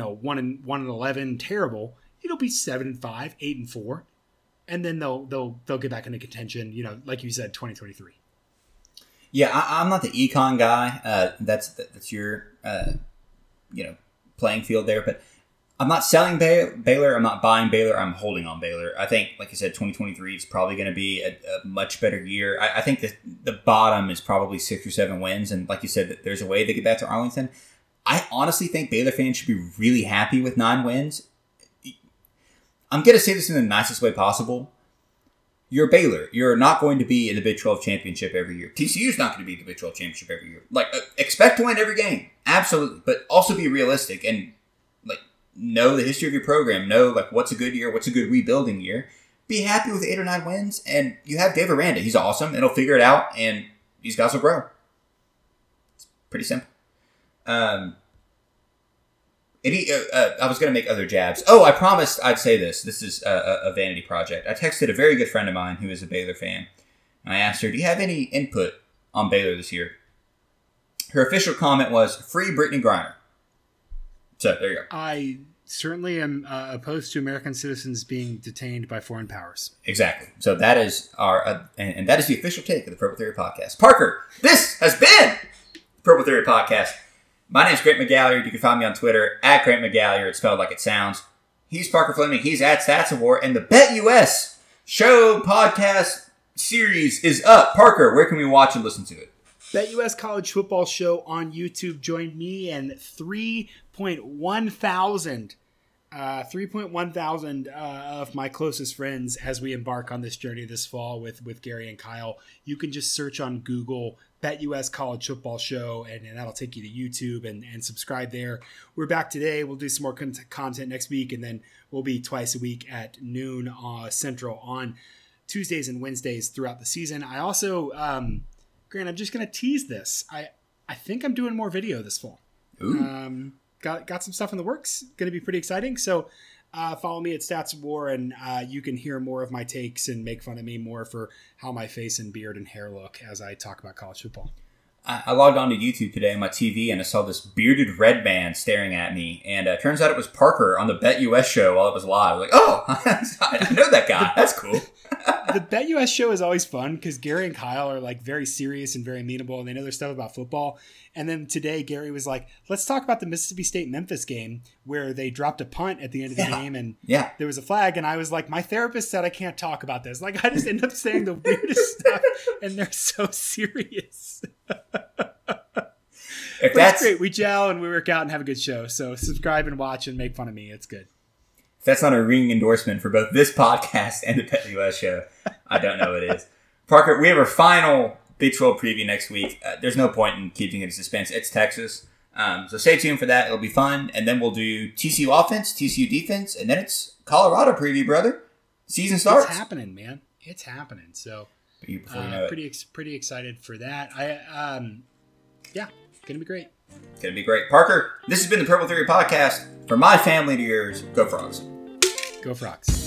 1-11 terrible. It'll be 7-5, 8-4. And then they'll get back into contention, like you said, 2023. Yeah, I'm not the econ guy. That's your playing field there. But I'm not selling Baylor. I'm not buying Baylor. I'm holding on Baylor. I think, like I said, 2023 is probably going to be a much better year. I think that the bottom is probably 6 or 7 wins. And like you said, that there's a way to get back to Arlington. I honestly think Baylor fans should be really happy with 9 wins. I'm going to say this in the nicest way possible. You're Baylor. You're not going to be in the Big 12 championship every year. TCU's not going to be in the Big 12 championship every year. Expect to win every game. Absolutely. But also be realistic and, know the history of your program. Know, what's a good year, what's a good rebuilding year. Be happy with 8 or 9 wins, and you have Dave Aranda. He's awesome, and he'll figure it out, and these guys will grow. It's pretty simple. I was going to make other jabs. Oh, I promised I'd say this. This is a vanity project. I texted a very good friend of mine who is a Baylor fan. And I asked her, do you have any input on Baylor this year? Her official comment was, free Brittany Griner. So, there you go. I certainly am opposed to American citizens being detained by foreign powers. Exactly. So that is our, and that is the official take of the Purple Theory Podcast. Parker, this has been the Purple Theory Podcast. My name is Grant McGalliard. You can find me on Twitter at Grant McGalliard. It's spelled like it sounds. He's Parker Fleming. He's at StatsAwar. And the BetUS show podcast series is up. Parker, where can we watch and listen to it? BetUS College Football Show on YouTube. Join me and 3.1 thousand of my closest friends as we embark on this journey this fall with Gary and Kyle. You can just search on Google BetUS College Football Show, and that'll take you to YouTube and subscribe there. We're back today. We'll do some more content next week, and then we'll be twice a week at noon Central on Tuesdays and Wednesdays throughout the season. I also, Grant, I'm just going to tease this. I think I'm doing more video this fall. Ooh. Got some stuff in the works. Going to be pretty exciting. So follow me at StatsAwar, and you can hear more of my takes and make fun of me more for how my face and beard and hair look as I talk about college football. I logged on to YouTube today on my TV, and I saw this bearded red man staring at me. And it turns out it was Parker on the BetUS show while it was live. I was like, oh, I know that guy. That's cool. The BetUS show is always fun because Gary and Kyle are very serious and very amenable, and they know their stuff about football. And then today Gary was like, let's talk about the Mississippi State-Memphis game where they dropped a punt at the end of the game and there was a flag. And I was like, my therapist said I can't talk about this. I just end up saying the weirdest stuff, and they're so serious. That's great. We gel and we work out and have a good show. So subscribe and watch and make fun of me. It's good. If that's not a ringing endorsement for both this podcast and the BetUS show, I don't know what it is. Parker, we have our final Big 12 preview next week. There's no point in keeping it in suspense. It's Texas. So stay tuned for that. It'll be fun. And then we'll do TCU offense, TCU defense, and then it's Colorado preview, brother. Season starts. It's happening, man. It's happening. So before you know pretty excited for that. Yeah, gonna be great. Gonna be great. Parker, this has been the Purple Theory Podcast. From my family to yours, go Frogs. Go Frogs.